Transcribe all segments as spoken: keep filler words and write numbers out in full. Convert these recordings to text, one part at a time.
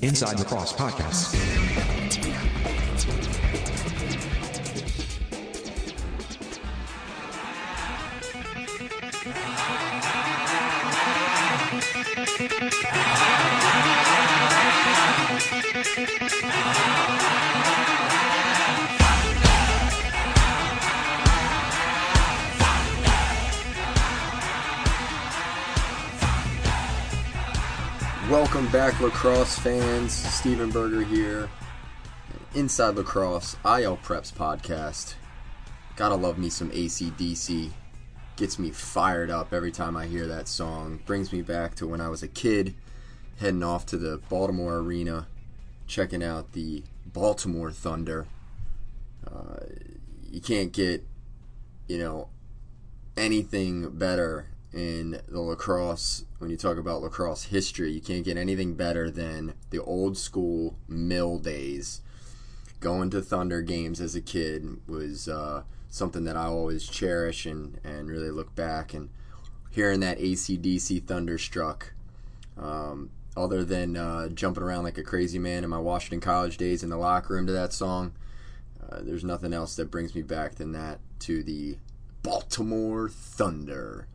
Inside Lacrosse Podcast. Welcome back, lacrosse fans. Steven Berger here. Inside Lacrosse, I L Preps podcast. Gotta love me some A C D C. Gets me fired up every time I hear that song. Brings me back to when I was a kid, heading off to the Baltimore Arena, checking out the Baltimore Thunder. Uh, you can't get, you know, anything better in the lacrosse. When you talk about lacrosse history, you can't get anything better than the old school mill days. Going to Thunder games as a kid was uh, something that I always cherish and, and really look back. And hearing that A C D C Thunderstruck, um, other than uh, jumping around like a crazy man in my Washington College days in the locker room to that song, uh, there's nothing else that brings me back than that to the Baltimore Thunder.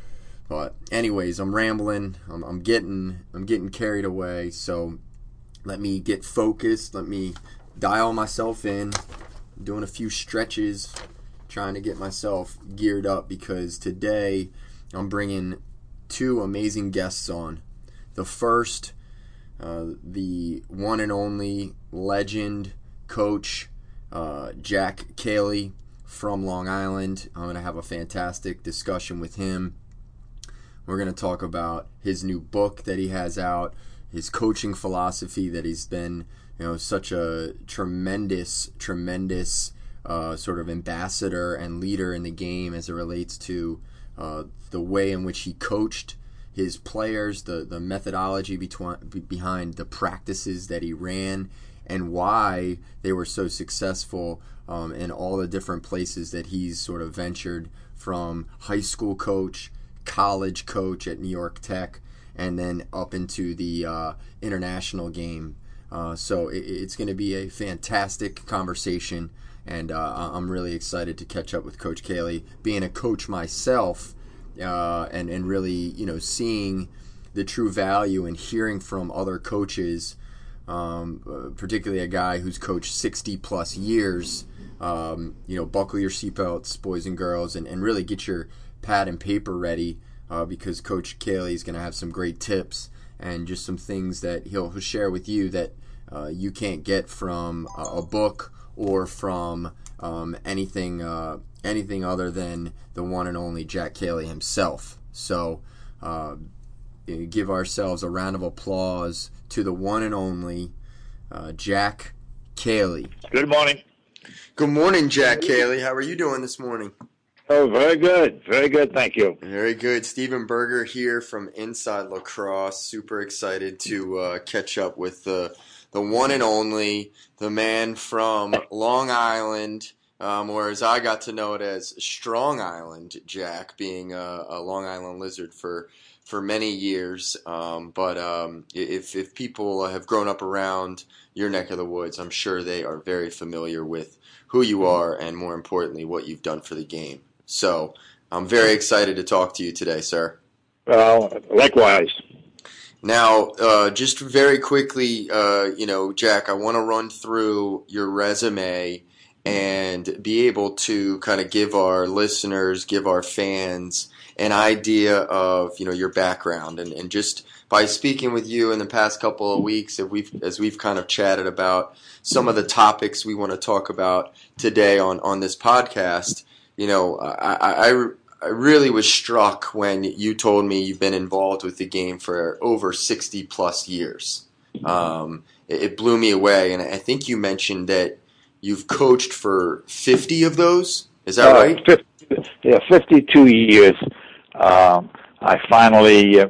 But anyways, I'm rambling. I'm, I'm getting I'm getting carried away. So let me get focused. Let me dial myself in. I'm doing a few stretches, trying to get myself geared up because today I'm bringing two amazing guests on. The first, uh, the one and only legend coach uh, Jack Caley from Long Island. I'm going to have a fantastic discussion with him. We're going to talk about his new book that he has out, his coaching philosophy that he's been, you know, such a tremendous, tremendous uh, sort of ambassador and leader in the game as it relates to uh, the way in which he coached his players, the, the methodology between, behind the practices that he ran, and why they were so successful um, in all the different places that he's sort of ventured, from high school coach, college coach at New York Tech, and then up into the uh, international game. Uh, so it, it's going to be a fantastic conversation, and uh, I'm really excited to catch up with Coach Caley. Being a coach myself, uh, and and really, you know, seeing the true value and hearing from other coaches, um, uh, particularly a guy who's coached sixty plus years. Um, you know, buckle your seatbelts, boys and girls, and, and really get your pad and paper ready, uh, because Coach Caley is going to have some great tips and just some things that he'll, he'll share with you that uh, you can't get from a, a book or from um, anything uh, anything other than the one and only Jack Caley himself. So uh, give ourselves a round of applause to the one and only uh, Jack Caley. Good morning. Good morning, Jack Caley. How are you doing this morning? Oh, very good. Very good. Thank you. Very good. Steven Berger here from Inside Lacrosse. Super excited to uh, catch up with the the one and only, the man from Long Island, um, or as I got to know it as Strong Island, Jack, being a, a Long Island Lizard for for many years. Um, but um, if, if people have grown up around your neck of the woods, I'm sure they are very familiar with who you are and, more importantly, what you've done for the game. So I'm very excited to talk to you today, sir. Well, likewise. Now, uh, just very quickly, uh, you know, Jack, I want to run through your resume and be able to kind of give our listeners, give our fans an idea of, you know, your background. And, and just by speaking with you in the past couple of weeks, as we've, as we've kind of chatted about some of the topics we want to talk about today on, on this podcast, you know, I, I, I really was struck when you told me you've been involved with the game for over sixty plus years. Um, it, it blew me away, and I think you mentioned that you've coached for fifty of those. Is that uh, right? fifty, yeah, fifty-two years. Um, I finally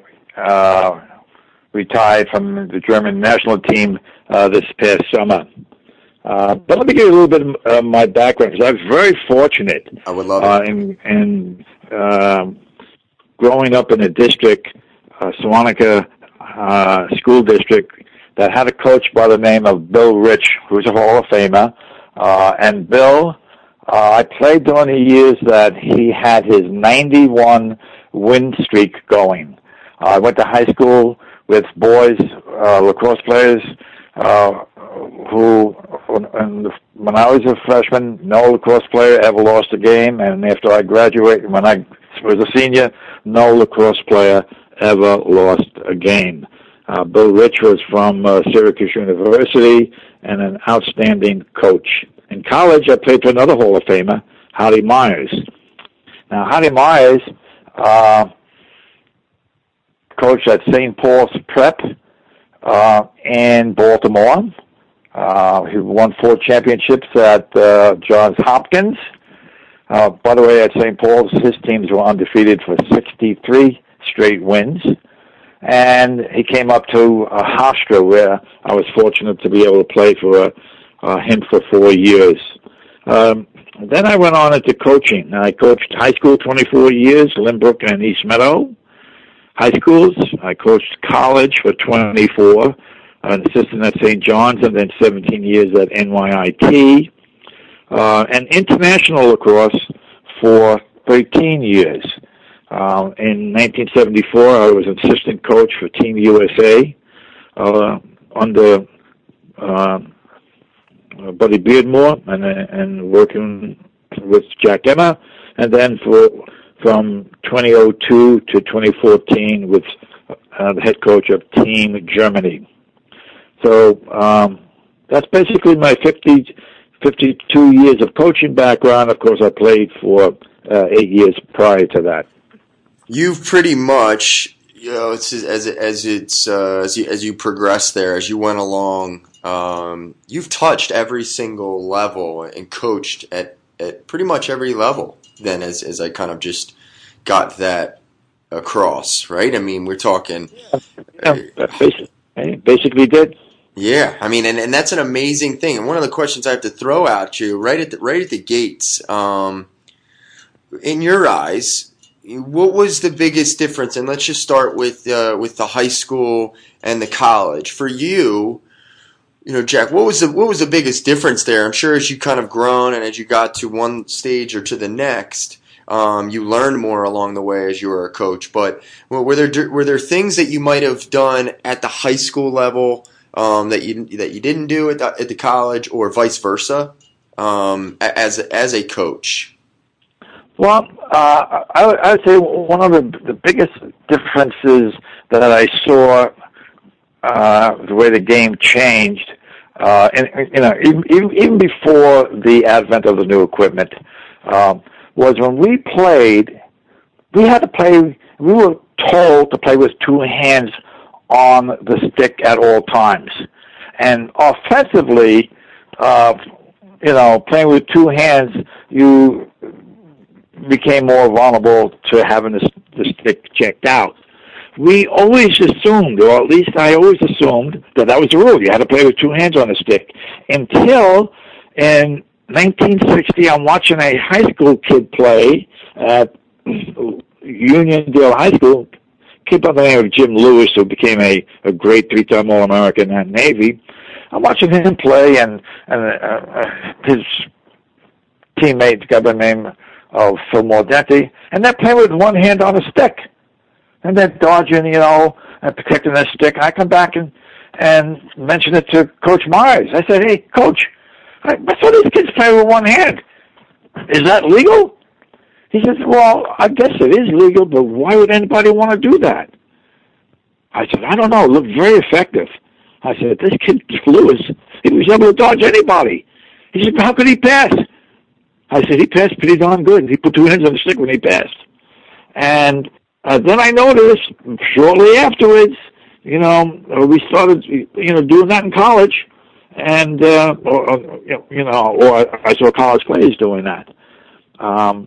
uh, retired from the German national team uh, this past summer. Uh, but let me give you a little bit of uh, my background, because I was very fortunate. I would love uh, it. in, in uh, growing up in a district, uh, Sewanaka uh, school district, that had a coach by the name of Bill Rich, who's a Hall of Famer. Uh, and Bill, uh, I played during the years that he had his ninety-one win streak going. Uh, I went to high school with boys, uh, lacrosse players, uh, who, and when I was a freshman, no lacrosse player ever lost a game, and after I graduated, when I was a senior, no lacrosse player ever lost a game. Uh, Bill Rich was from uh, Syracuse University and an outstanding coach. In college, I played for another Hall of Famer, Howdy Myers. Now, Howdy Myers uh, coached at Saint Paul's Prep uh, in Baltimore. Uh, he won four championships at uh, Johns Hopkins. Uh, by the way, at Saint Paul's, his teams were undefeated for sixty-three straight wins. And he came up to uh, Hofstra, where I was fortunate to be able to play for uh, uh, him for four years. Um, then I went on into coaching. I coached high school twenty-four years, Lynbrook and East Meadow high schools. I coached college for twenty-four, an assistant at Saint John's, and then seventeen years at N Y I T. Uh, and international lacrosse for thirteen years. Uh, in nineteen seventy-four, I was assistant coach for Team U S A uh, under uh, Buddy Beardmore and, and working with Jack Emma. And then for from twenty oh two to twenty fourteen with uh, the head coach of Team Germany. So um, that's basically my fifty, fifty-two years of coaching background. Of course, I played for uh, eight years prior to that. You've pretty much, you know, it's, as as it's uh, as you as you progress there, as you went along, um, you've touched every single level and coached at, at pretty much every level. Then, as as I kind of just got that across, right? I mean, we're talking. Yeah, basically, basically did. Yeah, I mean, and, and that's an amazing thing. And one of the questions I have to throw at you right at the, right at the gates, um, in your eyes, what was the biggest difference? And let's just start with uh, with the high school and the college. For you, you know, Jack, what was the what was the biggest difference there? I'm sure as you kind of grown and as you got to one stage or to the next, um, you learned more along the way as you were a coach. But were there were there things that you might have done at the high school level um, that you that you didn't do at the, at the college, or vice versa, um, as as a coach? Well, uh, I, would, I would say one of the, the biggest differences that I saw, uh, the way the game changed, uh, and, you know, even, even before the advent of the new equipment, um, was when we played, we had to play, we were told to play with two hands on the stick at all times. And offensively, uh, you know, playing with two hands, you became more vulnerable to having the, the stick checked out. We always assumed, or at least I always assumed, that that was the rule. You had to play with two hands on the stick. Until in nineteen sixty, I'm watching a high school kid play at Uniondale High School, a kid by the name of Jim Lewis, who became a, a great three-time All-American at Navy. I'm watching him play, and, and uh, his teammate, a guy by the name of Phil Mordenti, and they're playing with one hand on a stick. And they're dodging, you know, and protecting their stick. I come back and, and mention it to Coach Myers. I said, hey, Coach, I, I saw these kids play with one hand. Is that legal? He says, well, I guess it is legal, but why would anybody want to do that? I said, I don't know. It looked very effective. I said, this kid, Lewis, he was able to dodge anybody. He said, how could he pass? I said, he passed pretty darn good. He put two hands on the stick when he passed. And uh, then I noticed shortly afterwards, you know, we started, you know, doing that in college. And, uh, or, or, you know, or I saw college players doing that. Um,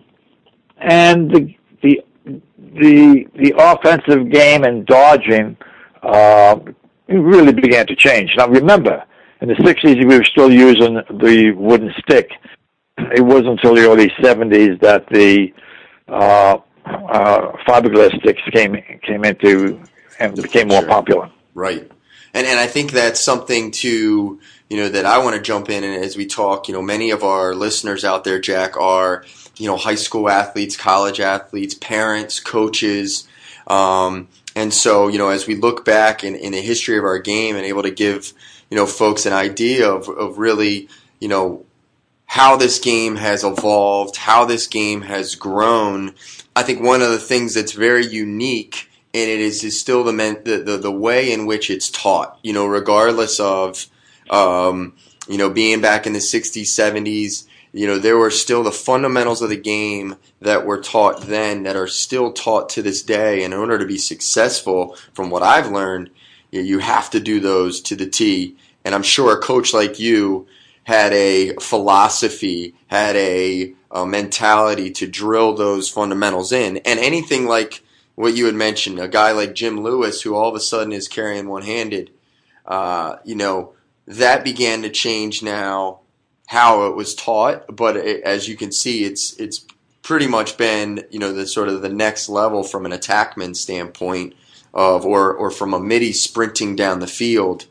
and the, the, the, the offensive game and dodging, uh, really began to change. Now remember, in the sixties, we were still using the wooden stick. It wasn't until the early seventies that the uh, uh, fiberglass sticks came came into and became more sure. popular. Right. And and I think that's something to, you know, that I want to jump in and as we talk, you know, many of our listeners out there, Jack, are, you know, high school athletes, college athletes, parents, coaches. Um, and so, you know, as we look back in, in the history of our game and able to give, you know, folks an idea of, of really, you know, how this game has evolved, how this game has grown, I think one of the things that's very unique in it is, is still the, the, the, the way in which it's taught, you know, regardless of, um, you know, being back in the sixties, seventies, you know, there were still the fundamentals of the game that were taught then that are still taught to this day. And in order to be successful, from what I've learned, you have to do those to the T. And I'm sure a coach like you had a philosophy, had a, a mentality to drill those fundamentals in. And anything like what you had mentioned, a guy like Jim Lewis, who all of a sudden is carrying one-handed, uh, you know, that began to change now how it was taught. But it, as you can see, it's it's pretty much been, you know, the sort of the next level from an attackman standpoint of, or or from a midi sprinting down the field.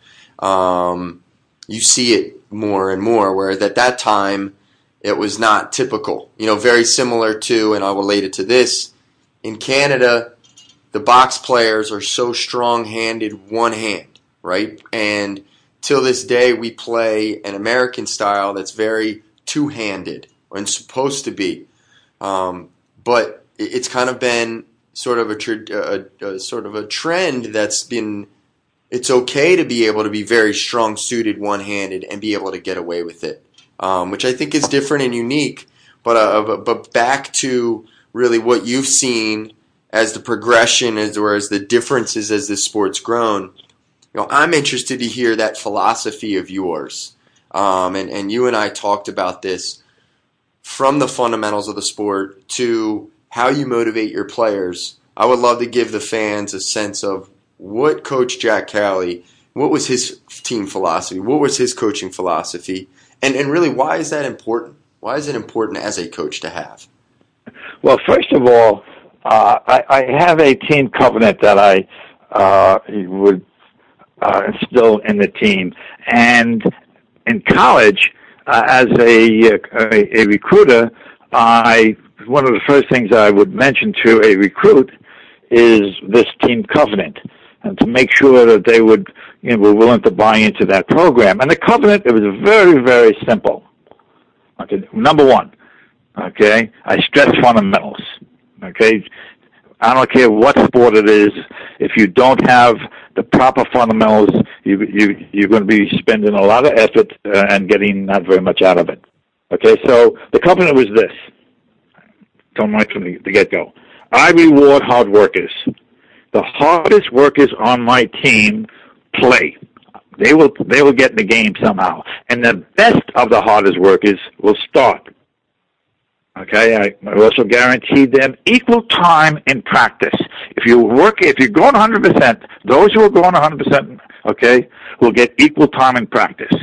Um, you see it more and more, whereas at that time it was not typical. You know, very similar to, and I'll relate it to this, in Canada, the box players are so strong-handed one hand, right? And till this day, we play an American style that's very two-handed, and supposed to be. Um, but it's kind of been sort of a, a, a sort of a trend that's been. It's okay to be able to be very strong-suited one-handed and be able to get away with it, um, which I think is different and unique. But uh, but back to really what you've seen as the progression, as or as the differences as this sport's grown. You know, I'm interested to hear that philosophy of yours, um, and and you and I talked about this from the fundamentals of the sport to how you motivate your players. I would love to give the fans a sense of what Coach Jack Cowley, what was his team philosophy? What was his coaching philosophy? And and really, why is that important? Why is it important as a coach to have? Well, first of all, uh, I, I have a team covenant that I uh, would uh, instill in the team. And in college, uh, as a, a, a recruiter, I one of the first things I would mention to a recruit is this team covenant, and to make sure that they would, you know, were willing to buy into that program. And the covenant, it was very, very simple. Okay, number one, okay, I stress fundamentals. Okay, I don't care what sport it is. If you don't have the proper fundamentals, you, you, you're going to be spending a lot of effort uh, and getting not very much out of it. Okay, so the covenant was this. Don't mind from the, the get-go. I reward hard workers. The hardest workers on my team play. They will they will get in the game somehow. And the best of the hardest workers will start. Okay, I also guaranteed them equal time in practice. If you work, if you're going one hundred percent, those who are going one hundred percent, okay, will get equal time in practice.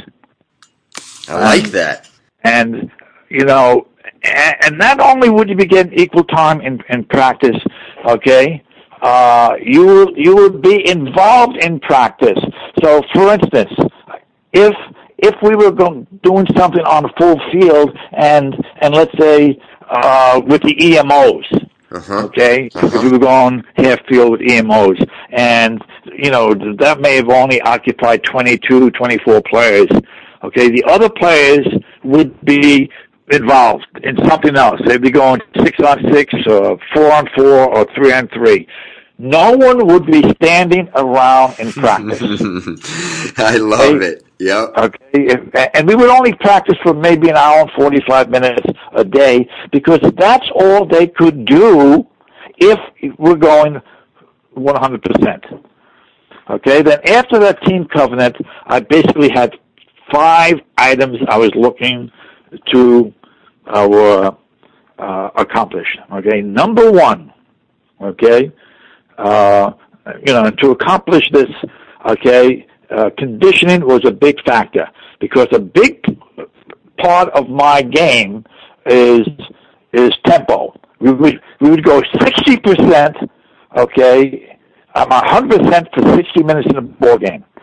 I like um, that. And, you know, and not only would you be getting equal time in, in practice, okay, uh, you will, you will be involved in practice. So, for instance, if if we were going, doing something on a full field, and and let's say uh, with the E M Os, uh-huh. okay, uh-huh. if we were going half field with E M Os, and you know that may have only occupied twenty-two, twenty-four players. Okay, the other players would be involved in something else. They'd be going six on six, or four on four, or three on three. No one would be standing around in practice. I love okay? it. Yep. Okay, and we would only practice for maybe an hour and forty-five minutes a day, because that's all they could do if we're going one hundred percent. Okay, then after that team covenant, I basically had five items I was looking to uh, uh, accomplish. Okay, number one, okay, uh, you know, to accomplish this, okay, uh, conditioning was a big factor, because a big part of my game is is tempo. We would we would go sixty percent, okay. I'm one hundred percent for sixty minutes in a ball game.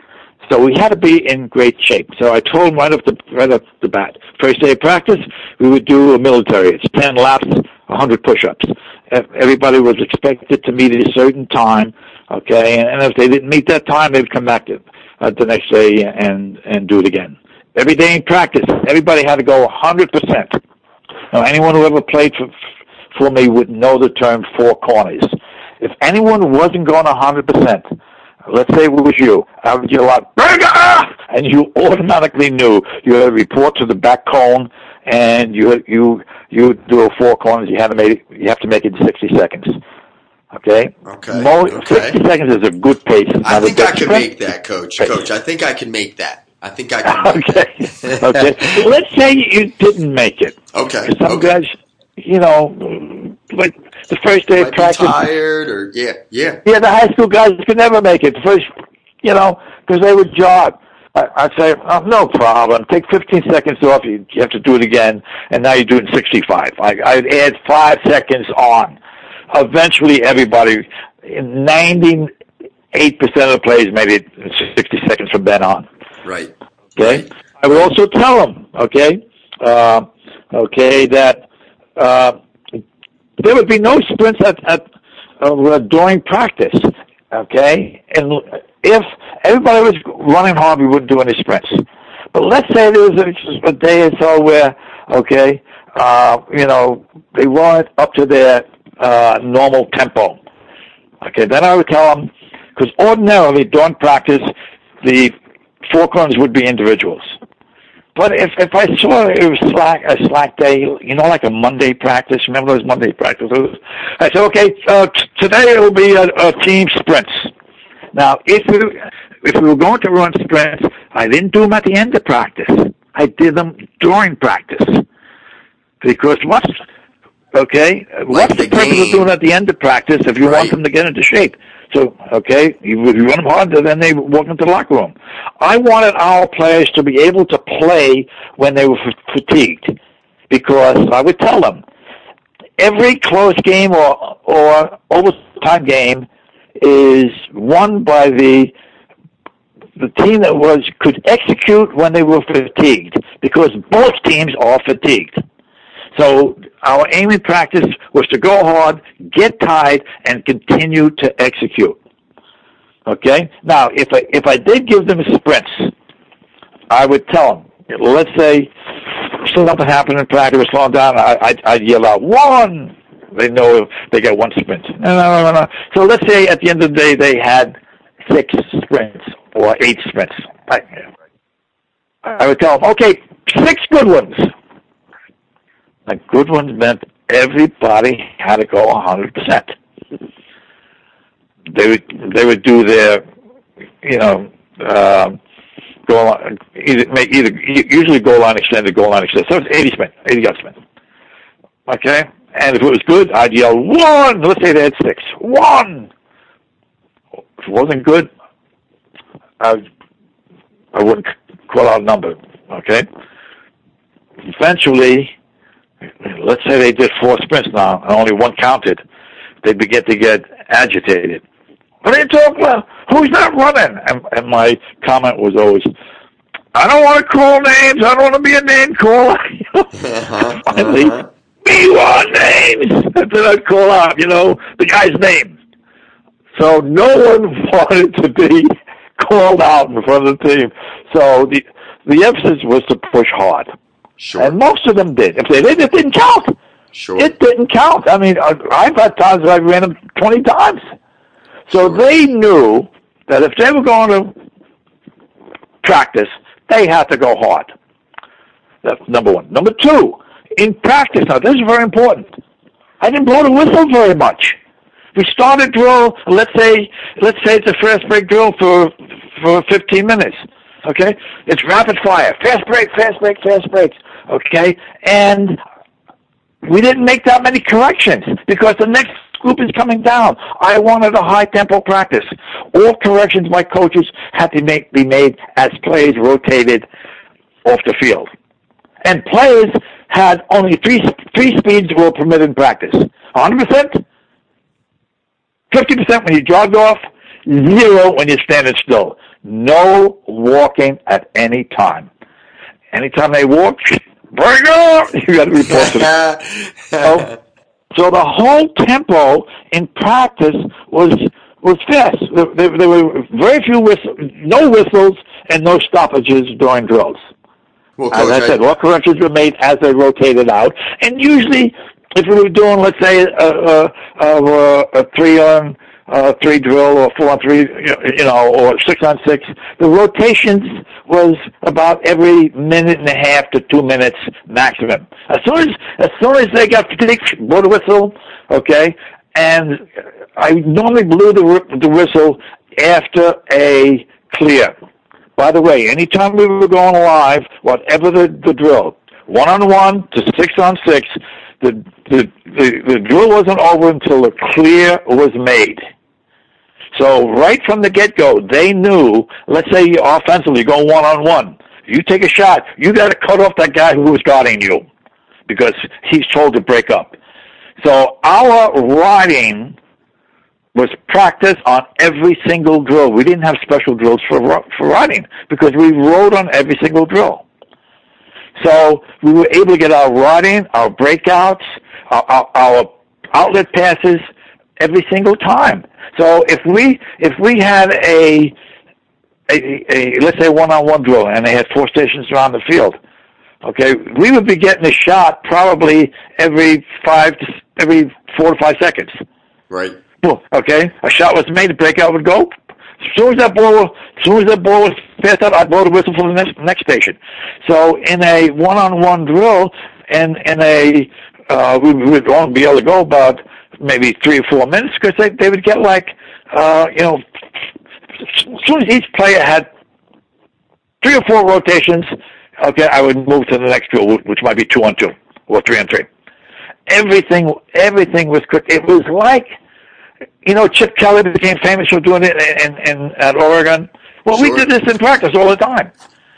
So we had to be in great shape. So I told him right off the right off the bat, first day of practice, we would do a military. It's ten laps, one hundred push-ups. Everybody was expected to meet at a certain time, okay? And if they didn't meet that time, they'd come back to, uh, the next day and and do it again. Every day in practice, everybody had to go one hundred percent. Now, anyone who ever played for for me would know the term four corners. If anyone wasn't going one hundred percent, let's say it was you, I would yell out, "Burger!" And you automatically knew you had to report to the back cone, and you you you do a four corners. You had to make you have to make it in sixty seconds. Okay. Okay. Most, okay. Sixty seconds is a good pace. I think I can make that, Coach. Pace. Coach, I think I can make that. I think I can make okay. that. okay. Let's say you didn't make it. Okay. Some okay. guys, you know, like the first day Might of practice, be tired or yeah, yeah. Yeah, the high school guys could never make it. The first, you know, because they would jog. I, I'd say, oh, no problem. Take fifteen seconds off. You, you have to do it again, and now you're doing sixty-five. I, I'd add five seconds on. Eventually, everybody, ninety-eight percent of the players made it sixty seconds from then on. Right. Okay. Right. I would also tell them, okay, uh, okay, that uh, there would be no sprints at, at uh, during practice. Okay, and if everybody was running hard, we wouldn't do any sprints. But let's say there was a, a day or so where, okay, uh, you know, they weren't up to their uh, normal tempo. Okay, then I would tell them, because ordinarily during practice, the four corners would be individuals. But if if I saw it was slack a slack day, you know, like a Monday practice, remember those Monday practices? I said, okay, uh, t- today it will be a, a team sprints. Now, if we if we were going to run sprints, I didn't do them at the end of practice. I did them during practice. Because what's okay? Like what's the, the purpose of doing it at the end of practice if you right. want them to get into shape? So, okay, you, if you run them hard, then they walk into the locker room. I wanted our players to be able to play when they were f- fatigued, because I would tell them, every close game or or overtime game is won by the the team that was could execute when they were fatigued, because both teams are fatigued. So our aim in practice was to go hard, get tired, and continue to execute. Okay? Now, if I if I did give them sprints, I would tell them, let's say something happened in practice, we're slowing down, I, I'd, I'd yell out, one! They know they got one sprint. No, no, no, no. So let's say at the end of the day they had six sprints or eight sprints. I, I would tell them, okay, six good ones. A good ones meant everybody had to go one hundred percent. They would they would do their, you know, uh, goal line, either make either usually goal line extended, goal line extended. So it's eighty sprint, eighty yard sprint. Okay, and if it was good, I'd yell one. Let's say they had six, one. If it wasn't good, I I wouldn't call out a number. Okay. Eventually, let's say they did four sprints now, and only one counted. They begin to get agitated. What are you talking about? Who's not running? And, and my comment was always, I don't want to call names. I don't want to be a name caller. uh-huh, Finally, uh-huh. we want names. And then I'd call out, you know, the guy's name. So no one wanted to be called out in front of the team. So the the emphasis was to push hard. Sure. And most of them did. If they did, it didn't count. Sure. It didn't count. I mean, I've had times I ran them twenty times. So Sure. they knew that if they were going to practice, they had to go hard. That's number one. Number two, in practice, now this is very important. I didn't blow the whistle very much. We started drill, let's say, let's say it's a fast break drill for for fifteen minutes. Okay? It's rapid fire. Fast break, fast break, fast break. Okay? And we didn't make that many corrections because the next group is coming down. I wanted a high tempo practice. All corrections by coaches had to make, be made as players rotated off the field. And players had only three three speeds were permitted in practice. one hundred percent, fifty percent when you jogged off, Zero when you're standing still. No walking at any time. Anytime they walk, break up! You got to report to them. so, so the whole tempo in practice was was fast. There, there, there were very few whistles, no whistles, and no stoppages during drills. Well, as Coach, I said, I... all corrections were made as they rotated out, and usually, if we were doing, let's say, a, a, a, a three on uh, three drill or four on three, you know, or six on six, the rotations was about every minute and a half to two minutes maximum. As soon as as soon as they got fatigued, blow the whistle, okay, and I normally blew the the whistle after a clear. By the way, anytime we were going live, whatever the, the drill, one on one to six on six, the, the the the drill wasn't over until the clear was made. So right from the get-go, they knew, let's say you offensively go one-on-one. You take a shot, you got to cut off that guy who was guarding you because he's told to break up. So our riding was practiced on every single drill. We didn't have special drills for for riding because we rode on every single drill. So we were able to get our riding, our breakouts, our, our, our outlet passes every single time. So if we if we had a a, a let's say one-on-one drill and they had four stations around the field, okay, we would be getting a shot probably every five to, every four to five seconds. Right. Okay, a shot was made, the breakout would go. As soon as that ball, as soon as that ball was passed out, I'd blow the whistle for the next next station. So in a one-on-one drill, and in a uh, we would only be able to go about maybe three or four minutes because they they would get like uh, you know, as soon as each player had three or four rotations, okay, I would move to the next drill, which might be two on two or three on three. Everything everything was quick. It was like, you know, Chip Kelly became famous for doing it in, in, at Oregon. Well, sure. We did this in practice all the time.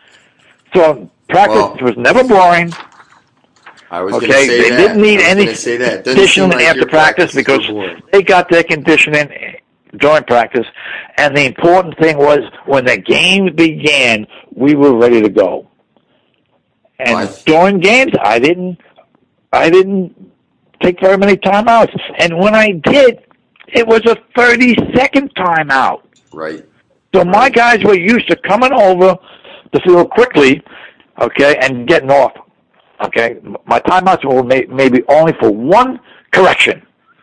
So practice well, was never boring. I was okay, going to say they that. didn't need any conditioning like after practice, practice because they got their conditioning during practice. And the important thing was when the game began, we were ready to go. And well, during games, I didn't, I didn't take very many timeouts. And when I did, it was a thirty-second timeout. Right. So my guys were used to coming over the field quickly, okay, and getting off. Okay, my timeouts were may, maybe only for one correction.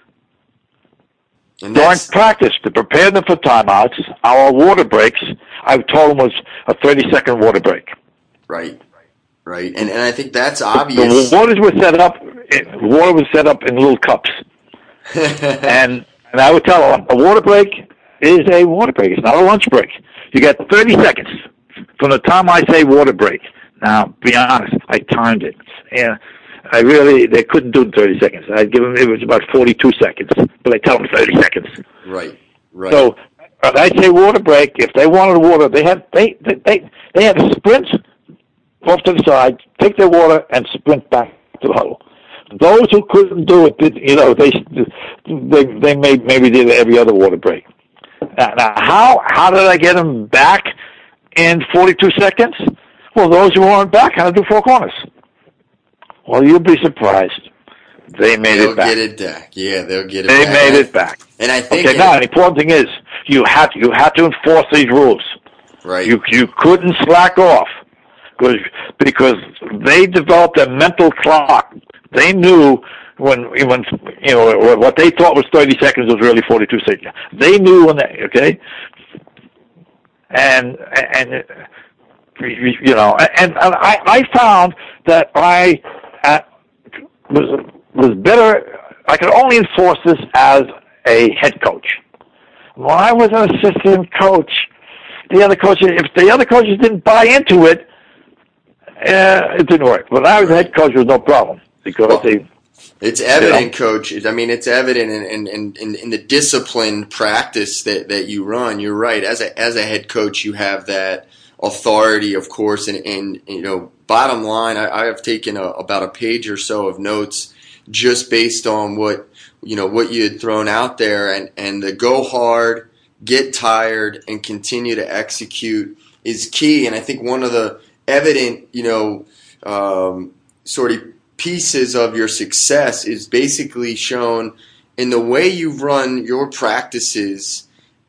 And during practice, to prepare them for timeouts, our water breaks, I told them was a thirty-second water break. Right. Right. And and I think that's obvious. The waters were set up. Water was set up in little cups, and. And I would tell them, a water break is a water break. It's not a lunch break. You get thirty seconds from the time I say water break. Now, be honest, I timed it. And I really, they couldn't do thirty seconds. I'd give them, it was about forty-two seconds. But I tell them thirty seconds. Right, right. So, when I say water break, if they wanted water, they had, they, they, they, they had to sprint off to the side, take their water, and sprint back to the huddle. Those who couldn't do it, did, you know, they they they made maybe did every other water break. Now, now, how how did I get them back in forty-two seconds? Well, those who weren't back had to do four corners. Well, you'll be surprised. They made they'll it back. They'll get it back. Yeah, they'll get it they back. They made it back. And I think okay. It, now, the important thing is you had to, you had to enforce these rules. Right. You you couldn't slack off because because they developed a mental clock. They knew when, when you know, what they thought was thirty seconds was really forty-two seconds. They knew when they, okay? And, and you know, and, and I, I found that I uh, was, was better, I could only enforce this as a head coach. When I was an assistant coach, the other coaches, if the other coaches didn't buy into it, uh, it didn't work. When I was a head coach, there was no problem. Because well, they, it's evident, you know, Coach. I mean, it's evident in, in, in, in the disciplined practice that, that you run. You're right. As a as a head coach, you have that authority, of course. And, and you know, bottom line, I, I have taken a, about a page or so of notes just based on what you know what you had thrown out there, and, and the go hard, get tired, and continue to execute is key. And I think one of the evident, you know, um, sort of pieces of your success is basically shown in the way you've run your practices,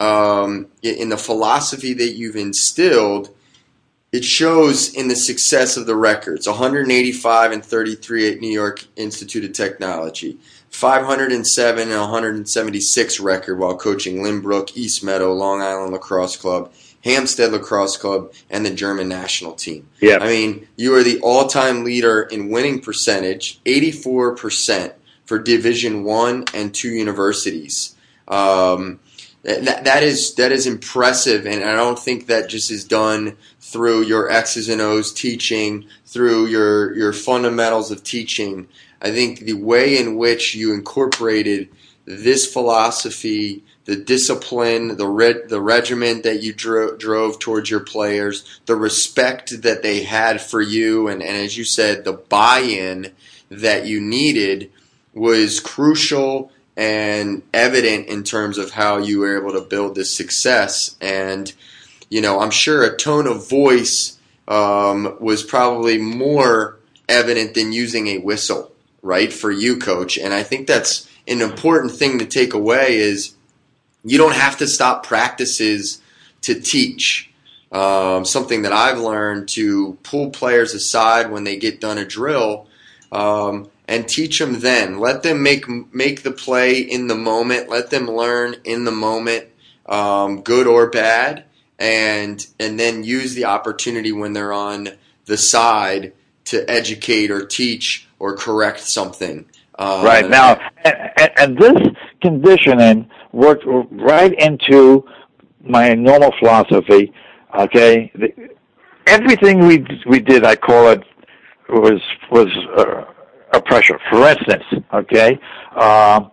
um, in the philosophy that you've instilled. It shows in the success of the records: one eighty-five and thirty-three at New York Institute of Technology, five oh seven and one seventy-six record while coaching Lynbrook, East Meadow, Long Island Lacrosse Club, Hampstead Lacrosse Club, and the German national team. Yeah. I mean, you are the all-time leader in winning percentage, eighty-four percent for Division One and two universities. Um, that, that is that is impressive, and I don't think that just is done through your X's and O's teaching, through your your fundamentals of teaching. I think the way in which you incorporated this philosophy, the discipline, the re- the regiment that you dro- drove towards your players, the respect that they had for you, and, and as you said, the buy-in that you needed was crucial and evident in terms of how you were able to build this success. And, you know, I'm sure a tone of voice um, was probably more evident than using a whistle, right, for you, Coach. And I think that's an important thing to take away is you don't have to stop practices to teach. Um, something that I've learned, to pull players aside when they get done a drill um, and teach them then. Let them make make the play in the moment. Let them learn in the moment, um, good or bad, and and then use the opportunity when they're on the side to educate or teach or correct something. Um, right now, and, and this conditioning worked right into my normal philosophy. Okay, the, everything we we did, I call it, was was uh, a pressure. For instance, okay, uh,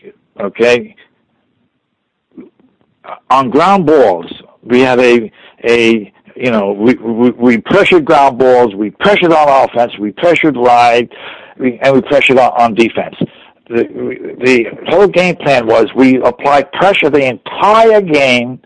okay, on ground balls, we had a a you know we we, we pressured ground balls, we pressured on offense, we pressured wide, we, and we pressured on, on defense. The the whole game plan was we applied pressure the entire game.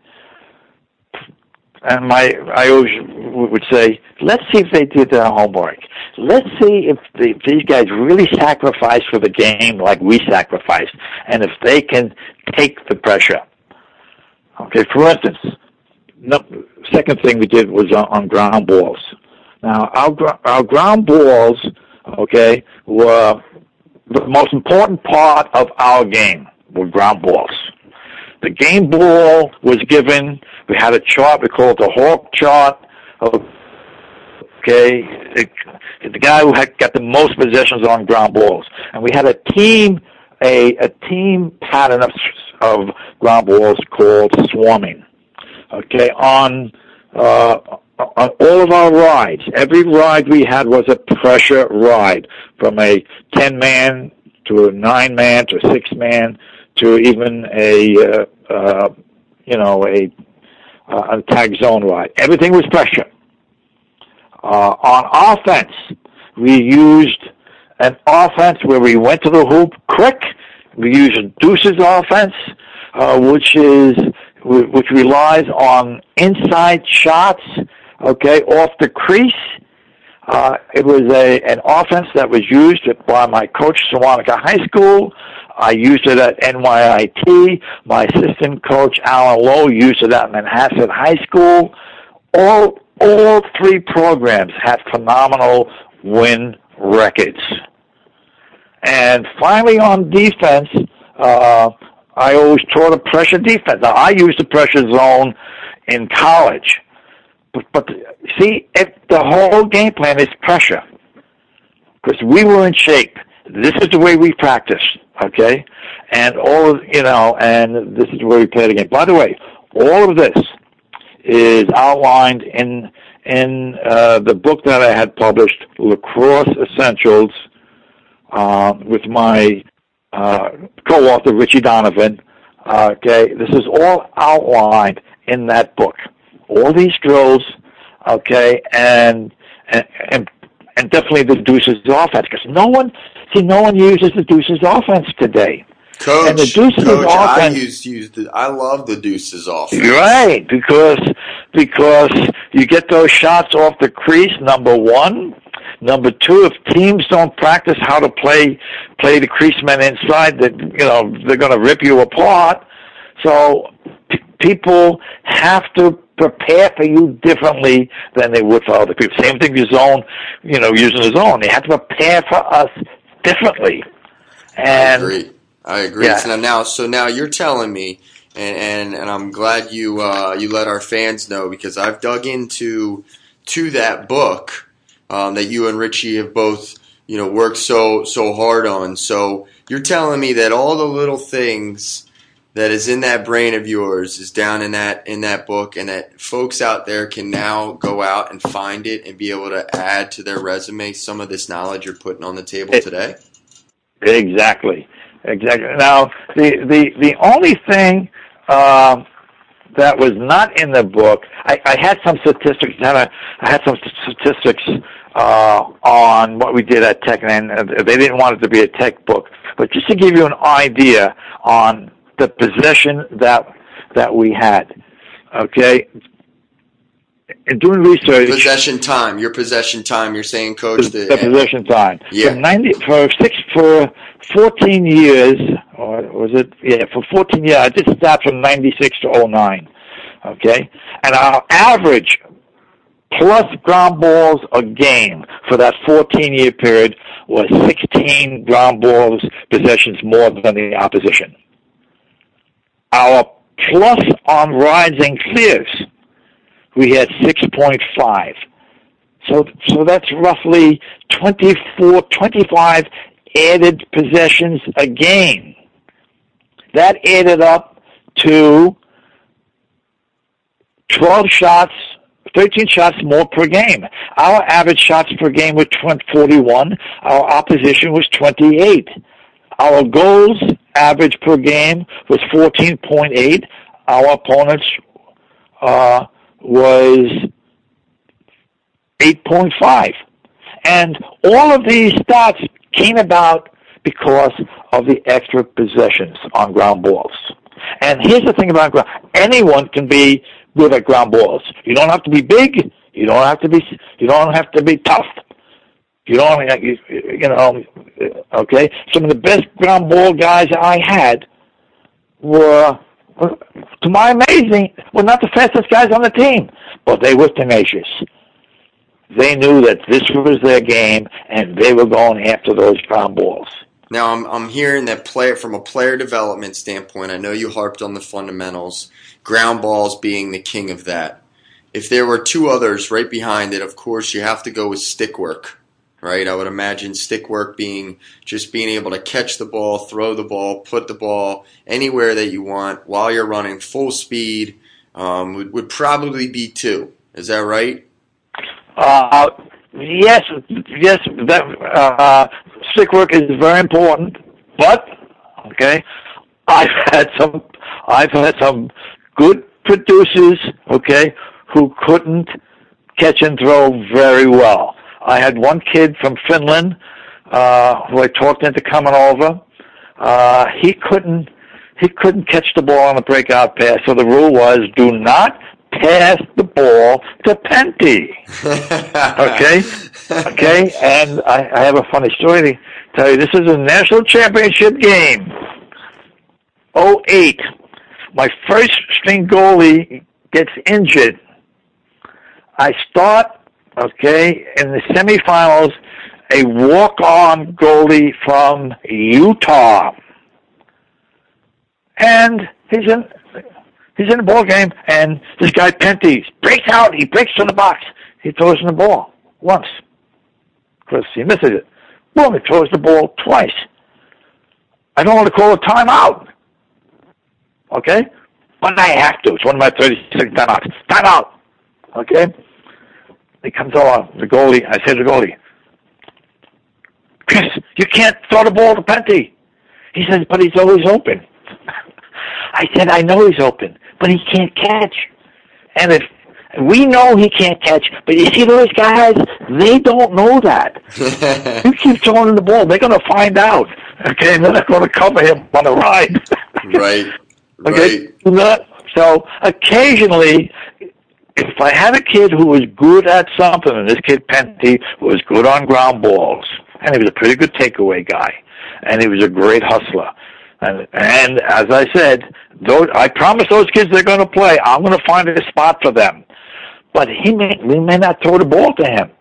And my, I always would say, let's see if they did their homework. Let's see if, the, if these guys really sacrificed for the game like we sacrificed, and if they can take the pressure. Okay, for instance, no, second thing we did was on, on ground balls. Now, our our ground balls, okay, were the most important part of our game. Were ground balls. The game ball was given. We had a chart. We call it the Hawk chart. Okay, it, the guy who had got the most possessions on ground balls, and we had a team, a a team pattern of of ground balls called swarming. Okay, on uh, on all of our rides, every ride we had was a pressure ride, from a ten man to a nine man to a six man. To even a, uh, uh, you know, a, uh, a tag zone ride. Everything was pressure. Uh, on offense, we used an offense where we went to the hoop quick. We used a deuces offense, uh, which is which relies on inside shots, okay, off the crease. Uh, it was a an offense that was used by my coach, Sewanaka High School. I used it at N Y I T. My assistant coach, Alan Lowe, used it at Manhasset High School. All all three programs had phenomenal win records. And finally, on defense, uh, I always taught a pressure defense. Now, I used the pressure zone in college. But, but see, if the whole game plan is pressure, because we were in shape. This is the way we practiced, okay? And all of, you know, and this is the way we played the game. By the way, all of this is outlined in in uh, the book that I had published, Lacrosse Essentials, uh, with my uh, co-author, Richie Donovan. Uh, okay, this is all outlined in that book. All these drills, okay, and and and, and definitely the deuces offense, because no one, see, no one uses the deuces offense today. Coach, and the deuces Coach, I offense. used used the, I love the deuces offense. Right, because because you get those shots off the crease. Number one, number two. If teams don't practice how to play play the crease men inside, that you know they're going to rip you apart. So p- people have to prepare for you differently than they would for other people. Same thing with zone, you know, using the zone. They have to prepare for us differently. And I agree. I agree. Yeah. So now, so now you're telling me, and, and, and I'm glad you uh, you let our fans know, because I've dug into to that book um, that you and Richie have both you know worked so so hard on. So you're telling me that all the little things that is in that brain of yours is down in that in that book, and that folks out there can now go out and find it and be able to add to their resume some of this knowledge you're putting on the table it, today? Exactly. Exactly. Now, the the, the only thing um, that was not in the book, I, I had some statistics. I had some statistics uh, on what we did at Tech, and they didn't want it to be a Tech book. But just to give you an idea on the possession that that we had, okay. In doing research, Possession time, your possession time. You're saying, Coach, the, the, the possession time. Yeah. For ninety for six for fourteen years, or was it? Yeah, for fourteen years. I did start from ninety-six to oh nine. Okay, and our average plus ground balls a game for that fourteen year period was sixteen ground balls possessions more than the opposition. Our plus on rides and clears, we had six point five. So so that's roughly twenty-four, twenty-five added possessions a game. That added up to twelve shots, thirteen shots more per game. Our average shots per game were forty-one. Our opposition was twenty-eight. Our goals average per game was fourteen point eight. Our opponents uh, was eight point five. And all of these stats came about because of the extra possessions on ground balls. And here's the thing about ground. Anyone can be good at ground balls. You don't have to be big. You don't have to be, you don't have to be tough. You don't, you, you know, okay? Some of the best ground ball guys I had were, to my amazing, were not the fastest guys on the team, but they were tenacious. They knew that this was their game, and they were going after those ground balls. Now, I'm I'm hearing that player from a player development standpoint. I know you harped on the fundamentals, ground balls being the king of that. If there were two others right behind it, of course, you have to go with stick work, right? I would imagine stick work being just being able to catch the ball, throw the ball, put the ball anywhere that you want while you're running full speed um, would, would probably be two. Is that right? Uh, yes, yes, that, uh, stick work is very important, but, okay, I've had some, I've had some good producers, okay, who couldn't catch and throw very well. I had one kid from Finland, uh, who I talked into coming over. Uh, he couldn't, he couldn't catch the ball on a breakout pass, so the rule was do not pass the ball to Penty. Okay? Okay? And I, I have a funny story to tell you. This is a national championship game. oh eight. My first string goalie gets injured. I start, okay, in the semifinals, a walk-on goalie from Utah. And he's in He's in the ball game, and this guy Penty breaks out. He breaks to the box. He throws in the ball once. Of course, he misses it. Boom, he throws the ball twice. I don't want to call a timeout. Okay? But I have to. It's one of my thirty-six timeouts. Timeout. Okay? He comes on, the goalie. I say to the goalie, Chris, you can't throw the ball to Penty. He says, but he's always open. I said, I know he's open, but he can't catch. And if We know he can't catch, but you see those guys, they don't know that. You keep throwing the ball, they're going to find out. Okay, and they're not going to cover him on the ride. Right, okay? right. So occasionally, if I had a kid who was good at something, and this kid Penty was good on ground balls, and he was a pretty good takeaway guy, and he was a great hustler. And, and as I said, those, I promise those kids they're going to play. I'm going to find a spot for them. But he may, we may not throw the ball to him.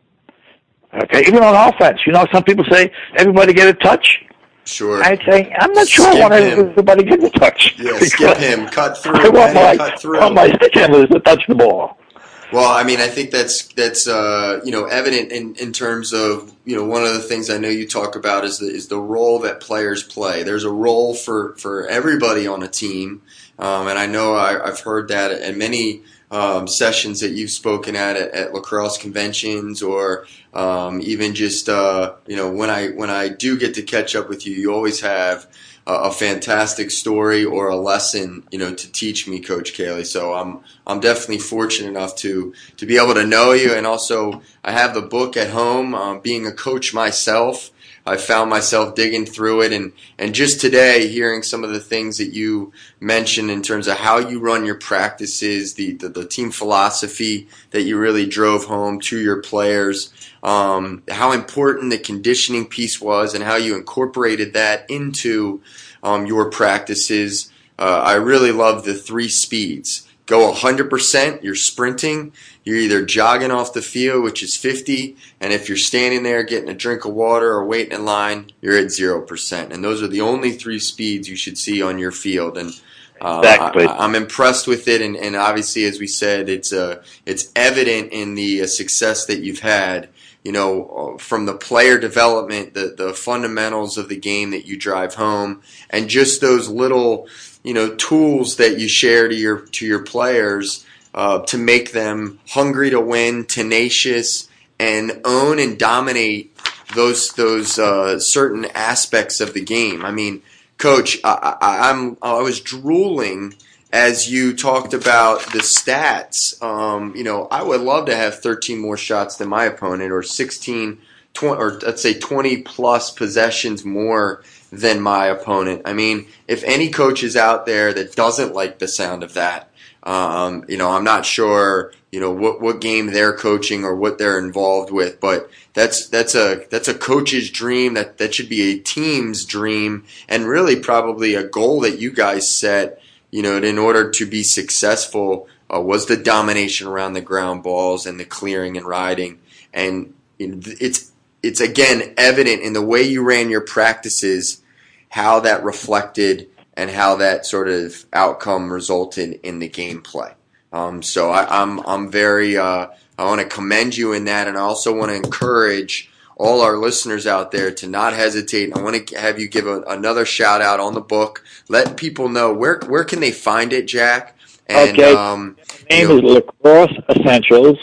Okay, even on offense. You know, some people say, everybody get a touch. Sure. I'd say, I'm not sure I want everybody to get a touch. Yeah, skip him, cut through. I want my, cut through. I want my stick handlers to touch the ball. Well, I mean, I think that's that's uh, you know evident in, in terms of you know one of the things I know you talk about is the is the role that players play. There's a role for, for everybody on a team, um, and I know I, I've heard that at many um, sessions that you've spoken at at, at lacrosse conventions, or um, even just uh, you know when I when I do get to catch up with you, you always have a fantastic story or a lesson, you know, to teach me, Coach Caley. So I'm I'm definitely fortunate enough to to be able to know you, and also I have the book at home. Um, being a coach myself, I found myself digging through it, and and just today hearing some of the things that you mentioned in terms of how you run your practices, the the, the team philosophy that you really drove home to your players. Um, how important the conditioning piece was and how you incorporated that into um, your practices. Uh, I really love the three speeds. Go one hundred percent, you're sprinting. You're either jogging off the field, which is fifty, and if you're standing there getting a drink of water or waiting in line, you're at zero percent. And those are the only three speeds you should see on your field. And Uh, exactly. I, I'm impressed with it, and, and obviously, as we said, it's uh, it's evident in the uh, success that you've had. You know, from the player development, the the fundamentals of the game that you drive home, and just those little, you know, tools that you share to your to your players uh, to make them hungry to win, tenacious, and own and dominate those those uh, certain aspects of the game. I mean, Coach, I, I, I'm I was drooling as you talked about the stats. Um, you know, I would love to have thirteen more shots than my opponent, or sixteen, twenty, or let's say twenty plus possessions more than my opponent. I mean, if any coach is out there that doesn't like the sound of that, um, you know, I'm not sure, you know, what what game they're coaching or what they're involved with, but that's that's a that's a coach's dream. That that should be a team's dream, and really probably a goal that you guys set, you know, in order to be successful, uh, was the domination around the ground balls and the clearing and riding. And it's it's again evident in the way you ran your practices, how that reflected and how that sort of outcome resulted in the gameplay. Um, so I, I'm I'm very uh, I want to commend you in that, and I also want to encourage all our listeners out there to not hesitate. I want to have you give a, another shout out on the book. Let people know where where can they find it, Jack. And, okay. Um, the name you know, is Lacrosse Essentials.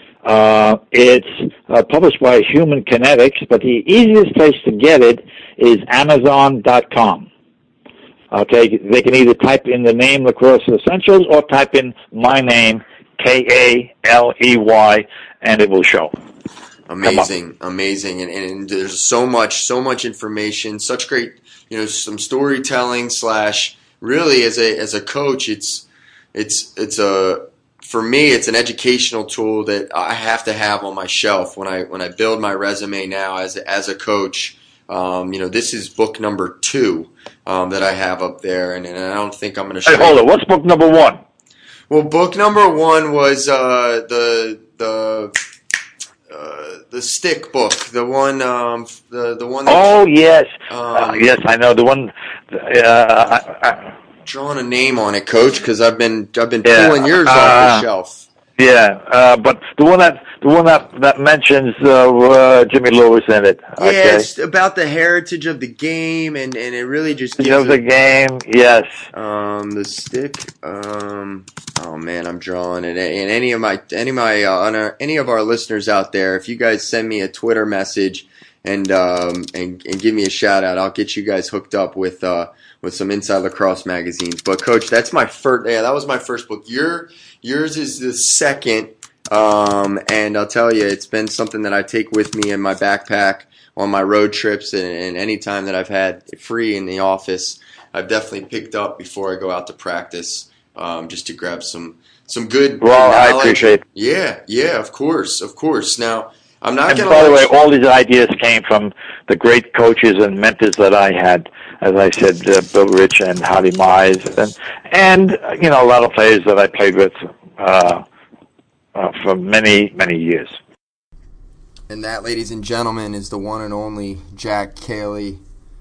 Uh, it's uh, published by Human Kinetics, but the easiest place to get it is Amazon dot com. Okay, they can either type in the name Lacrosse Essentials or type in my name, K A L E Y, and it will show. Amazing, amazing, and, and there's so much, so much information, such great, you know, some storytelling slash. Really, as a as a coach, it's it's it's a for me, it's an educational tool that I have to have on my shelf when I when I build my resume now as a, as a coach. Um, you know, this is book number two um, that I have up there, and, and I don't think I'm going to. Hey, hold on. What's book number one? Well, book number one was uh, the the. Uh, the stick book, the one, um, the the one. That, oh yes, um, uh, yes, I know the one. Uh, I, I, drawing a name on it, Coach, because I've been I've been yeah, pulling yours uh, off the shelf. Yeah, uh, but the one that the one that that mentions uh, uh, Jimmy Lewis in it. Yeah, okay. It's about the heritage of the game, and, and it really just gives of the it, game. Yes. Um, the stick. Um, oh man, I'm drawing it. And any of my any of my uh, on our, any of our listeners out there, if you guys send me a Twitter message and um, and and give me a shout out. I'll get you guys hooked up with uh, with some Inside Lacrosse magazines. But Coach, that's my first. Yeah, that was my first book. Your yours is the second. Um, and I'll tell you, it's been something that I take with me in my backpack on my road trips, and, and any time that I've had free in the office, I've definitely picked up before I go out to practice, um, just to grab some some good. Well, knowledge. I appreciate it. Yeah, yeah, of course, of course. Now, I'm not And going by the way, you- all these ideas came from the great coaches and mentors that I had. As I said, uh, Bill Rich and Harvey Mize, and and uh, you know, a lot of players that I played with uh, uh, for many many years. And that, ladies and gentlemen, is the one and only Jack Caley.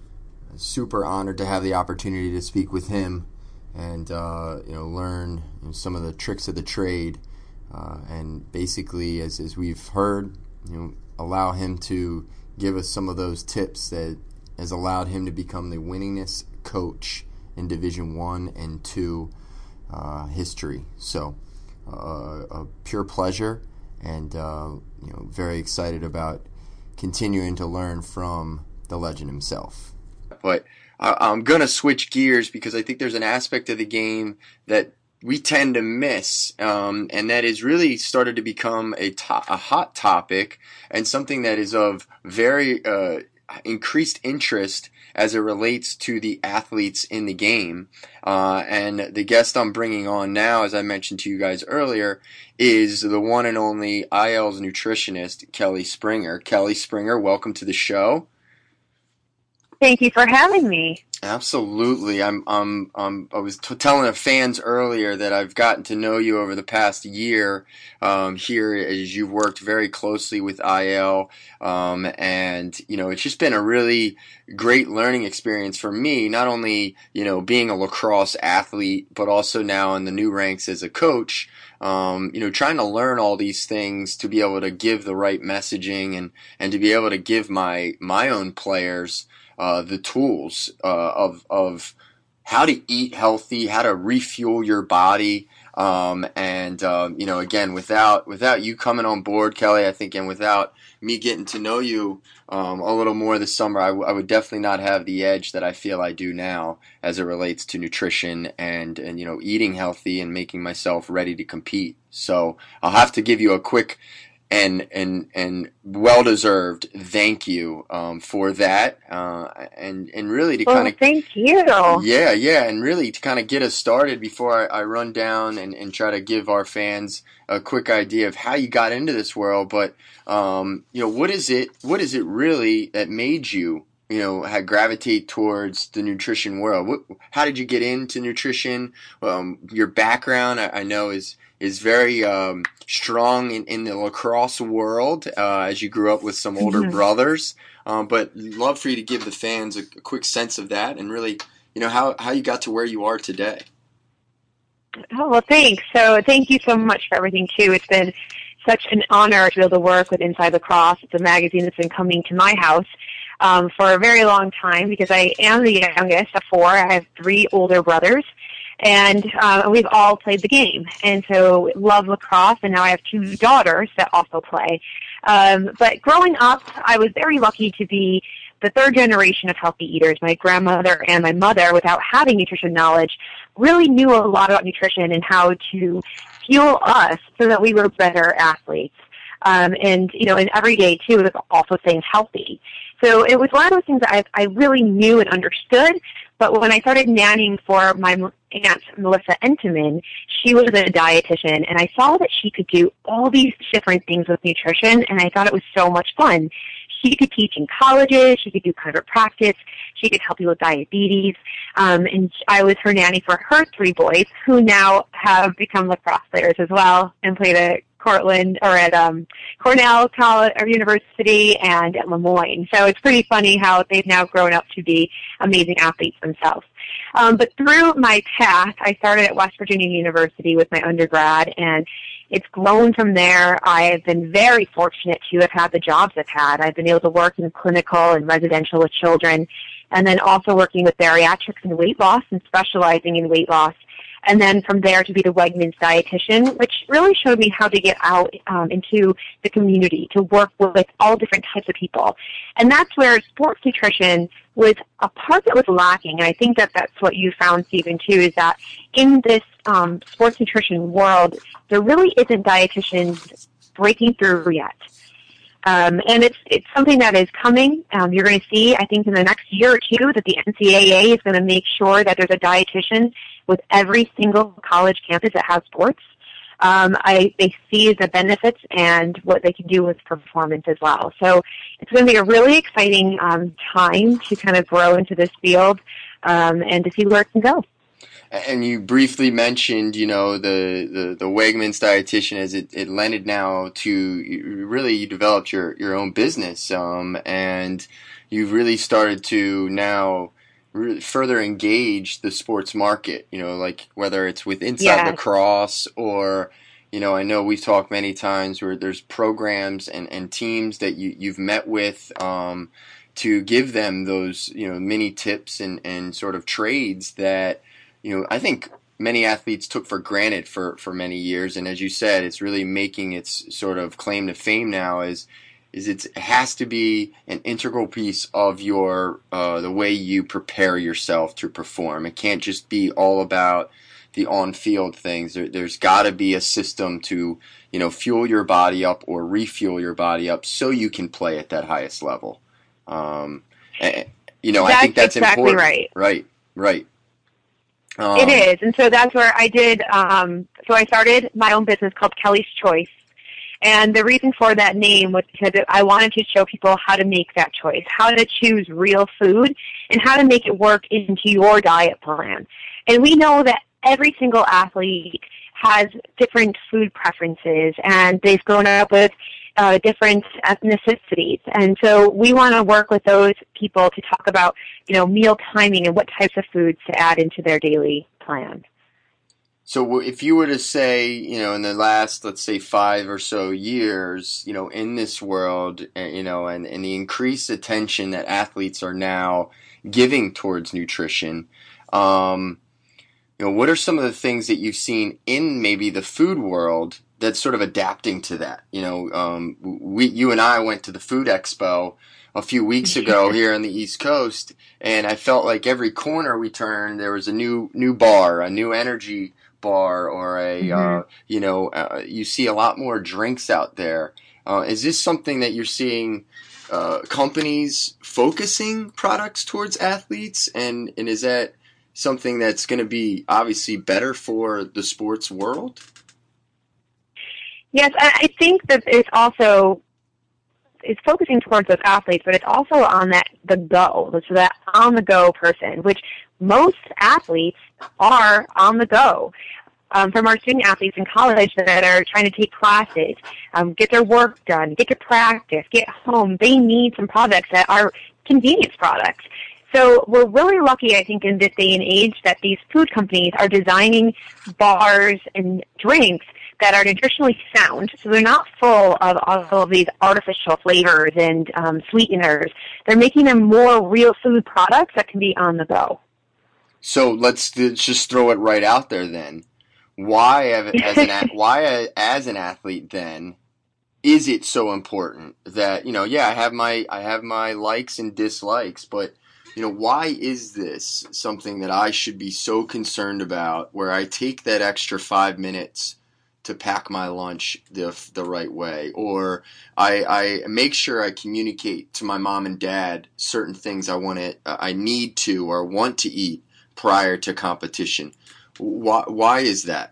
Super honored to have the opportunity to speak with him and uh, you know learn you know, some of the tricks of the trade, uh, and basically, as as we've heard, you know, allow him to give us some of those tips that has allowed him to become the winningest coach in Division One and Two uh, history. So, uh, a pure pleasure, and uh, you know, very excited about continuing to learn from the legend himself. But I'm going to switch gears because I think there's an aspect of the game that we tend to miss, um, and that is really started to become a, to- a hot topic and something that is of very uh, increased interest as it relates to the athletes in the game. Uh, and the guest I'm bringing on now, as I mentioned to you guys earlier, is the one and only I L's nutritionist, Kelly Springer. Kelly Springer, welcome to the show. Thank you for having me. Absolutely. I'm, I'm, I'm, I was t- telling the fans earlier that I've gotten to know you over the past year um, here as you've worked very closely with I L. Um, and, you know, it's just been a really great learning experience for me, not only, you know, being a lacrosse athlete, but also now in the new ranks as a coach. Um, you know, trying to learn all these things to be able to give the right messaging and, and to be able to give my, my own players Uh, the tools uh, of of how to eat healthy, how to refuel your body, um, and um, you know, again, without without you coming on board, Kelly, I think, and without me getting to know you um, a little more this summer, I, w- I would definitely not have the edge that I feel I do now as it relates to nutrition and and you know, eating healthy and making myself ready to compete. So I'll have to give you a quick and and and well-deserved thank you um, for that, uh, and and really to Well, kind of thank you. yeah yeah and really to kind of get us started before I, I run down and, and try to give our fans a quick idea of how you got into this world. But um, you know, what is it what is it really that made you you know had gravitate towards the nutrition world? What, how did you get into nutrition? Um, your background, I, I know, is is very um, strong in, in the lacrosse world, uh, as you grew up with some older Mm-hmm. brothers. Um, but love for you to give the fans a, a quick sense of that and really, you know, how, how you got to where you are today. Oh, well, thanks. So thank you so much for everything, too. It's been such an honor to be able to work with Inside Lacrosse. It's a magazine that's been coming to my house um, for a very long time because I am the youngest of four. I have three older brothers. And uh, we've all played the game, and so love lacrosse, and now I have two daughters that also play. Um, but growing up, I was very lucky to be the third generation of healthy eaters. My grandmother and my mother, without having nutrition knowledge, really knew a lot about nutrition and how to fuel us so that we were better athletes. Um, and, you know, and every day, too, was also staying healthy. So it was one of those things that I, I really knew and understood. But when I started nannying for my aunt, Melissa Entenman, she was a dietitian, and I saw that she could do all these different things with nutrition, and I thought it was so much fun. She could teach in colleges. She could do private practice. She could help you with diabetes. Um, and I was her nanny for her three boys, who now have become lacrosse players as well and played at Cortland or at um, Cornell College or University and at Lemoyne. So it's pretty funny how they've now grown up to be amazing athletes themselves. Um, but through my path, I started at West Virginia University with my undergrad, and it's grown from there. I've been very fortunate to have had the jobs I've had. I've been able to work in clinical and residential with children, and then also working with bariatrics and weight loss and specializing in weight loss and then from there to be the Wegmans dietitian, which really showed me how to get out um, into the community, to work with all different types of people. And that's where sports nutrition was a part that was lacking, and I think that that's what you found, Stephen, too, is that in this um, sports nutrition world, there really isn't dietitians breaking through yet. Um, and it's it's something that is coming. Um, you're going to see, I think, in the next year or two that the N C double A is going to make sure that there's a dietitian with every single college campus that has sports. Um, I they see the benefits and what they can do with performance as well. So it's going to be a really exciting um, time to kind of grow into this field um, and to see where it can go. And you briefly mentioned, you know, the, the, the Wegmans dietitian as it, it lended now to really you developed your, your own business, um, and you've really started to now really further engage the sports market, you know, like whether it's with Inside Yeah. Lacrosse or, you know, I know we've talked many times where there's programs and, and teams that you, you've met with, um, to give them those, you know, mini tips and, and sort of trades that, you know, I think many athletes took for granted for, for many years. And as you said, it's really making its sort of claim to fame now is, is it's, it has to be an integral piece of your, uh, the way you prepare yourself to perform. It can't just be all about the on-field things. There, there's got to be a system to, you know, fuel your body up or refuel your body up so you can play at that highest level. Um, and, you know, That's I think that's exactly important. right. Right, right. Um, It is, and so that's where I did, um, so I started my own business called Kelly's Choice, and the reason for that name was because I wanted to show people how to make that choice, how to choose real food, and how to make it work into your diet plan. And we know that every single athlete has different food preferences, and they've grown up with uh, different ethnicities. And so we want to work with those people to talk about, you know, meal timing and what types of foods to add into their daily plan. So if you were to say, you know, in the last, let's say, five or so years, you know, in this world, you know, and, and the increased attention that athletes are now giving towards nutrition, um, you know, what are some of the things that you've seen in maybe the food world that's sort of adapting to that? You know, um, we, you and I went to the Food Expo a few weeks ago here on the East Coast, and I felt like every corner we turned, there was a new new bar, a new energy bar, or a, mm-hmm. uh, you know, uh, you see a lot more drinks out there. Uh, is this something that you're seeing uh, companies focusing products towards athletes, and, and is that something that's going to be obviously better for the sports world? Yes, I think that it's also it's focusing towards those athletes, but it's also on that the go, so that on the go person, which most athletes are on the go. Um, from our student athletes in college that are trying to take classes, um, get their work done, get to practice, get home, they need some products that are convenience products. So we're really lucky, I think, in this day and age that these food companies are designing bars and drinks that are nutritionally sound, so they're not full of all of these artificial flavors and um, sweeteners. They're making them more real food products that can be on the go. So let's just throw it right out there then. Why, as an why as an athlete then, is it so important that, you know, yeah, I have my I have my likes and dislikes, but you know, why is this something that I should be so concerned about, where I take that extra five minutes to pack my lunch the the right way, or I, I make sure I communicate to my mom and dad certain things I want to, I need to or want to eat prior to competition? Why why is that?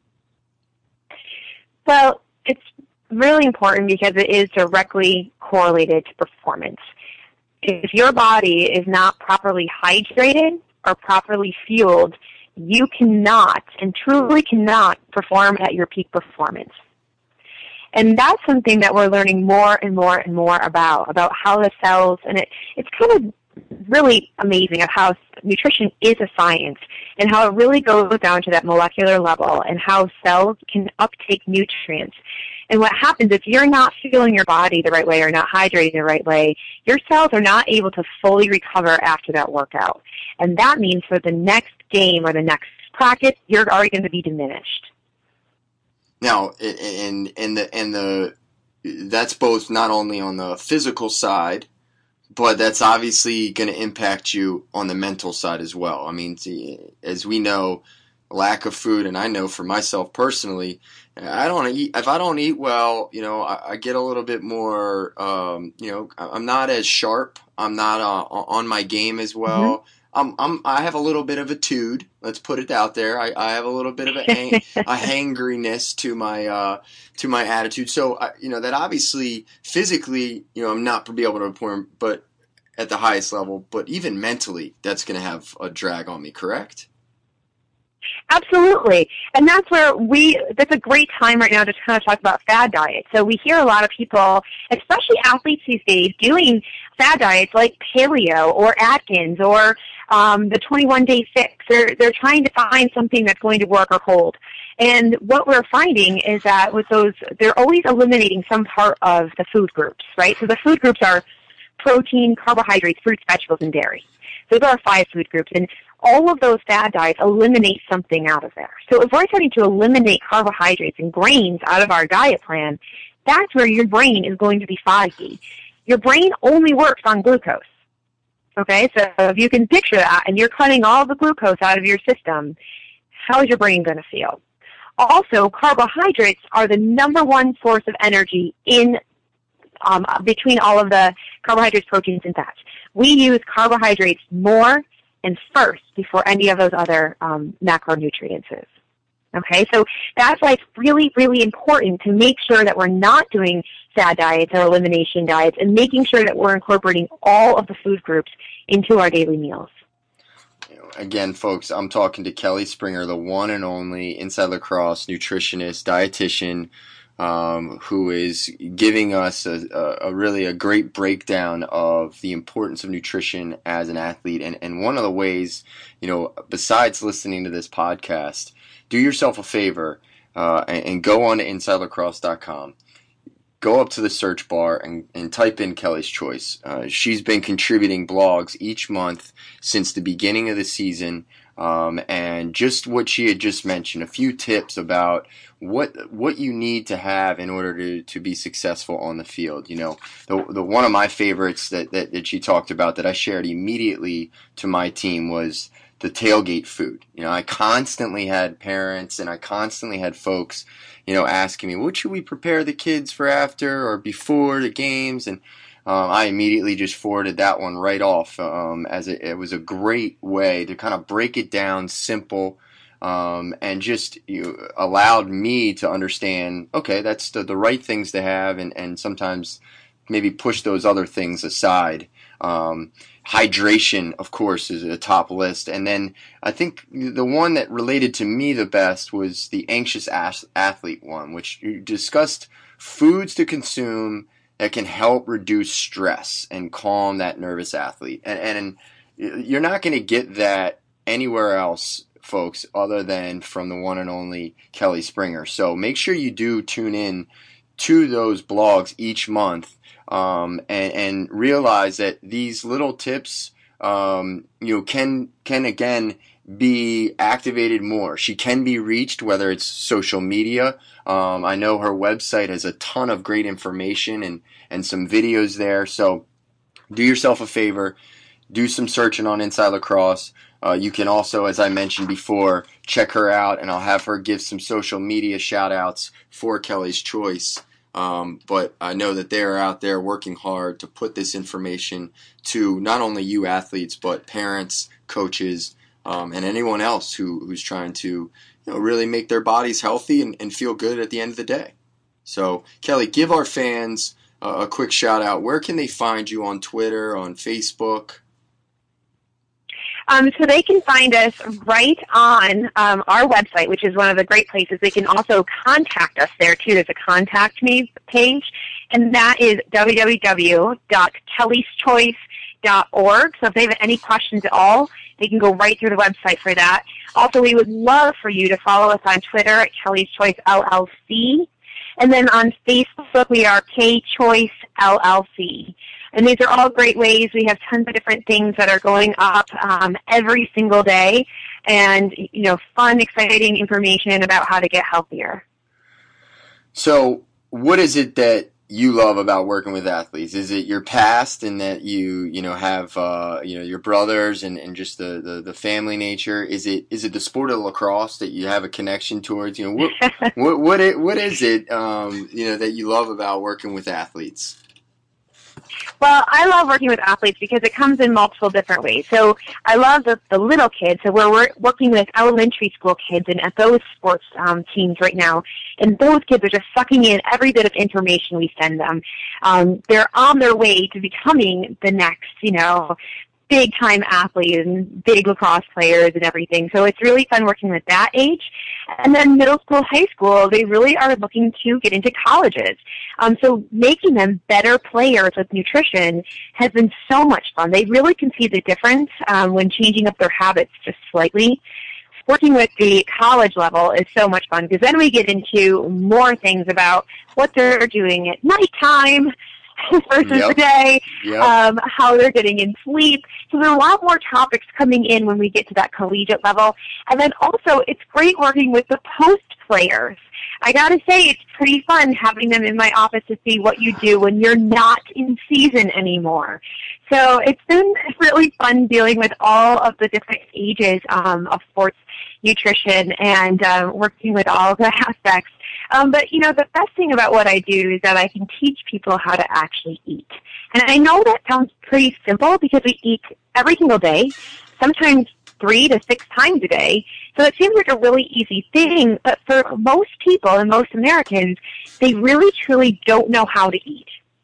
Well, it's really important because it is directly correlated to performance. If your body is not properly hydrated or properly fueled, you cannot and truly cannot perform at your peak performance. And that's something that we're learning more and more and more about, about how the cells, and it, it's kind of really amazing of how nutrition is a science and how it really goes down to that molecular level and how cells can uptake nutrients. And what happens if you're not fueling your body the right way or not hydrating the right way, your cells are not able to fully recover after that workout. And that means for the next game or the next practice, you're already going to be diminished. Now, and and the and the that's both not only on the physical side, but that's obviously going to impact you on the mental side as well. I mean, as we know, lack of food, and I know for myself personally, I don't eat. If I don't eat well, you know, I, I get a little bit more. Um, you know, I'm not as sharp. I'm not uh, on my game as well. Mm-hmm. I'm, I'm, I have a little bit of a tude. Let's put it out there. I, I have a little bit of a, hang, a hangriness to my, uh, to my attitude. So, I, you know, that obviously physically, you know, I'm not to be able to perform, but at the highest level, but even mentally, that's going to have a drag on me, correct? Absolutely. And that's where we, that's a great time right now to kind of talk about fad diets. So we hear a lot of people, especially athletes these days, doing fad diets like paleo or Atkins or um, the twenty-one day fix. They're, they're trying to find something that's going to work or hold. And what we're finding is that with those, they're always eliminating some part of the food groups, right? So the food groups are protein, carbohydrates, fruits, vegetables, and dairy. Those are our five food groups. And all of those fad diets eliminate something out of there. So if we're starting to eliminate carbohydrates and grains out of our diet plan, that's where your brain is going to be foggy. Your brain only works on glucose. Okay, so if you can picture that and you're cutting all the glucose out of your system, how is your brain going to feel? Also, carbohydrates are the number one source of energy in um, between all of the carbohydrates, proteins, and fats. We use carbohydrates more and first before any of those other um, macronutrients. Okay, so that's why it's really, really important to make sure that we're not doing fad diets or elimination diets and making sure that we're incorporating all of the food groups into our daily meals. Again, folks, I'm talking to Kelly Springer, the one and only Inside Lacrosse nutritionist, dietitian, um, who is giving us a, a, a really a great breakdown of the importance of nutrition as an athlete. And, and one of the ways, you know, besides listening to this podcast, do yourself a favor uh, and, and go on to inside lacrosse dot com. Go up to the search bar and, and type in Kelly's Choice. Uh, she's been contributing blogs each month since the beginning of the season, um, and just what she had just mentioned, a few tips about what what you need to have in order to, to be successful on the field. You know, the the one of my favorites that, that, that she talked about that I shared immediately to my team was the tailgate food. You know, I constantly had parents and I constantly had folks, you know, asking me, what should we prepare the kids for after or before the games? And um, I immediately just forwarded that one right off um, as it, it was a great way to kind of break it down simple um, and just you know, allowed me to understand, okay, that's the, the right things to have and, and sometimes maybe push those other things aside. Um, hydration, of course, is a top list. And then I think the one that related to me the best was the anxious athlete one, which you discussed foods to consume that can help reduce stress and calm that nervous athlete. And, and you're not going to get that anywhere else, folks, other than from the one and only Kelly Springer. So make sure you do tune in to those blogs each month. Um, and, and realize that these little tips, um, you know, can, can again be activated more. She can be reached, whether it's social media. Um, I know her website has a ton of great information and, and some videos there. So do yourself a favor, do some searching on Inside Lacrosse. Uh, you can also, as I mentioned before, check her out and I'll have her give some social media shout outs for Kelly's Choice. Um, but I know that they're out there working hard to put this information to not only you athletes, but parents, coaches, um, and anyone else who, who's trying to you know, really make their bodies healthy and, and feel good at the end of the day. So, Kelly, give our fans uh, a quick shout out. Where can they find you on Twitter, on Facebook? Um, so they can find us right on um, our website, which is one of the great places. They can also contact us there, too. There's a Contact Me page, and that is w w w dot kellys choice dot org. So if they have any questions at all, they can go right through the website for that. Also, we would love for you to follow us on Twitter at Kelly's Choice L L C. And then on Facebook, we are K Choice L L C. And these are all great ways. We have tons of different things that are going up um, every single day. and, you know, fun, exciting information about how to get healthier. So what is it that you love about working with athletes? Is it your past and that you, you know, have, uh, you know, your brothers and, and just the, the, the family nature? Is it, is it the sport of lacrosse that you have a connection towards? You know, what, what, what, it, what is it, um, you know, that you love about working with athletes? Well, I love working with athletes because it comes in multiple different ways. So I love the, the little kids. So we're, we're working with elementary school kids and at those sports um, teams right now. And those kids are just sucking in every bit of information we send them. Um, they're on their way to becoming the next, you know, big-time athletes and big lacrosse players and everything. So it's really fun working with that age. And then middle school, high school, they really are looking to get into colleges. Um, so making them better players with nutrition has been so much fun. They really can see the difference um, when changing up their habits just slightly. Working with the college level is so much fun because then we get into more things about what they're doing at nighttime versus Yep. the day, Yep. um, how they're getting in sleep. So there are a lot more topics coming in when we get to that collegiate level. And then also, it's great working with the post players. I got to say, it's pretty fun having them in my office to see what you do when you're not in season anymore. So it's been really fun dealing with all of the different ages um, of sports nutrition and uh, working with all the aspects. Um, but, you know, the best thing about what I do is that I can teach people how to actually eat. And I know that sounds pretty simple because we eat every single day, sometimes three to six times a day. So it seems like a really easy thing, but for most people and most Americans, they really truly don't know how to eat.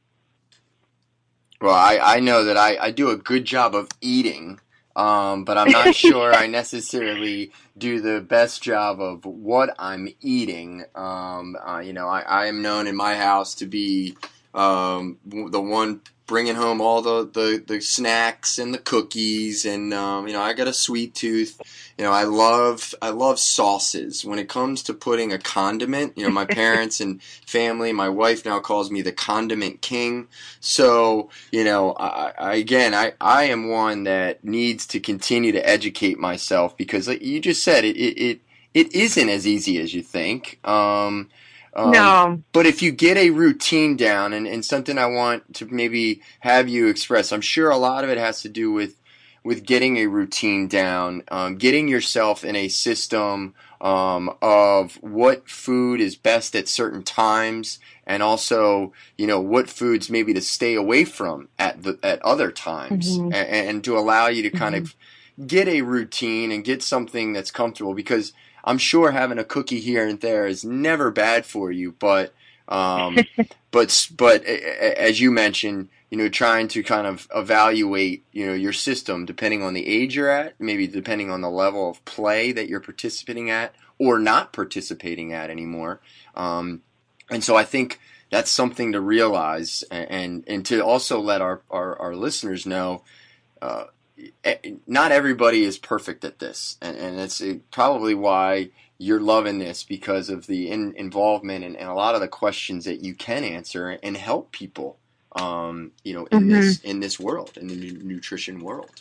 Well, I, I know that I, I do a good job of eating, um, but I'm not sure I necessarily do the best job of what I'm eating. Um, uh, you know, I, I am known in my house to be um, the one bringing home all the, the, the snacks and the cookies, and um, you know, I got a sweet tooth. You know, I love I love sauces. When it comes to putting a condiment, you know, my parents and family, my wife now calls me the condiment king. So, you know, I, I again, I, I am one that needs to continue to educate myself because, like you just said, it it it, it isn't as easy as you think. Um, Um, no. But if you get a routine down, and, and something I want to maybe have you express, I'm sure a lot of it has to do with with getting a routine down, um, getting yourself in a system um, of what food is best at certain times, and also, you know, what foods maybe to stay away from at the at other times, Mm-hmm. and, and to allow you to kind Mm-hmm. of get a routine and get something that's comfortable, because I'm sure having a cookie here and there is never bad for you, but um, but but as you mentioned, you know, trying to kind of evaluate, you know, your system depending on the age you're at, maybe depending on the level of play that you're participating at or not participating at anymore. Um, and so I think that's something to realize, and and to also let our our, our listeners know. Uh, Not everybody is perfect at this, and, and it's probably why you're loving this, because of the in, involvement and, and a lot of the questions that you can answer and help people, um, you know, in Mm-hmm. this in this world, in the nu- nutrition world.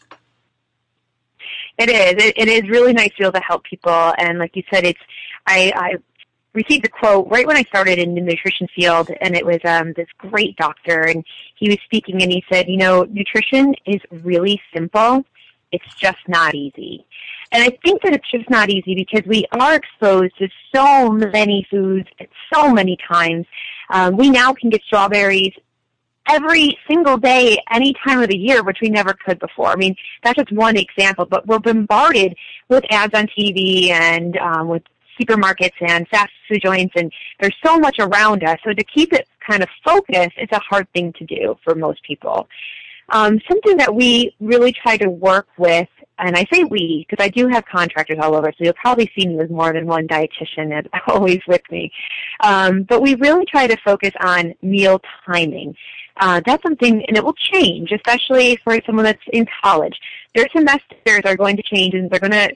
It is. It, it is really nice to be able to help people, and like you said, it's. I, I received a quote right when I started in the nutrition field, and it was um, this great doctor, and he was speaking, and he said, you know, nutrition is really simple. It's just not easy. And I think that it's just not easy because we are exposed to so many foods at so many times. Um, we now can get strawberries every single day, any time of the year, which we never could before. I mean, that's just one example, but we're bombarded with ads on T V and um, with supermarkets and fast food joints, and there's so much around us. So to keep it kind of focused, it's a hard thing to do for most people. Um, something that we really try to work with, and I say we because I do have contractors all over, so you'll probably see me with more than one dietitian that's always with me. Um, but we really try to focus on meal timing. Uh, that's something, and it will change, especially for someone that's in college. Their semesters are going to change, and they're going to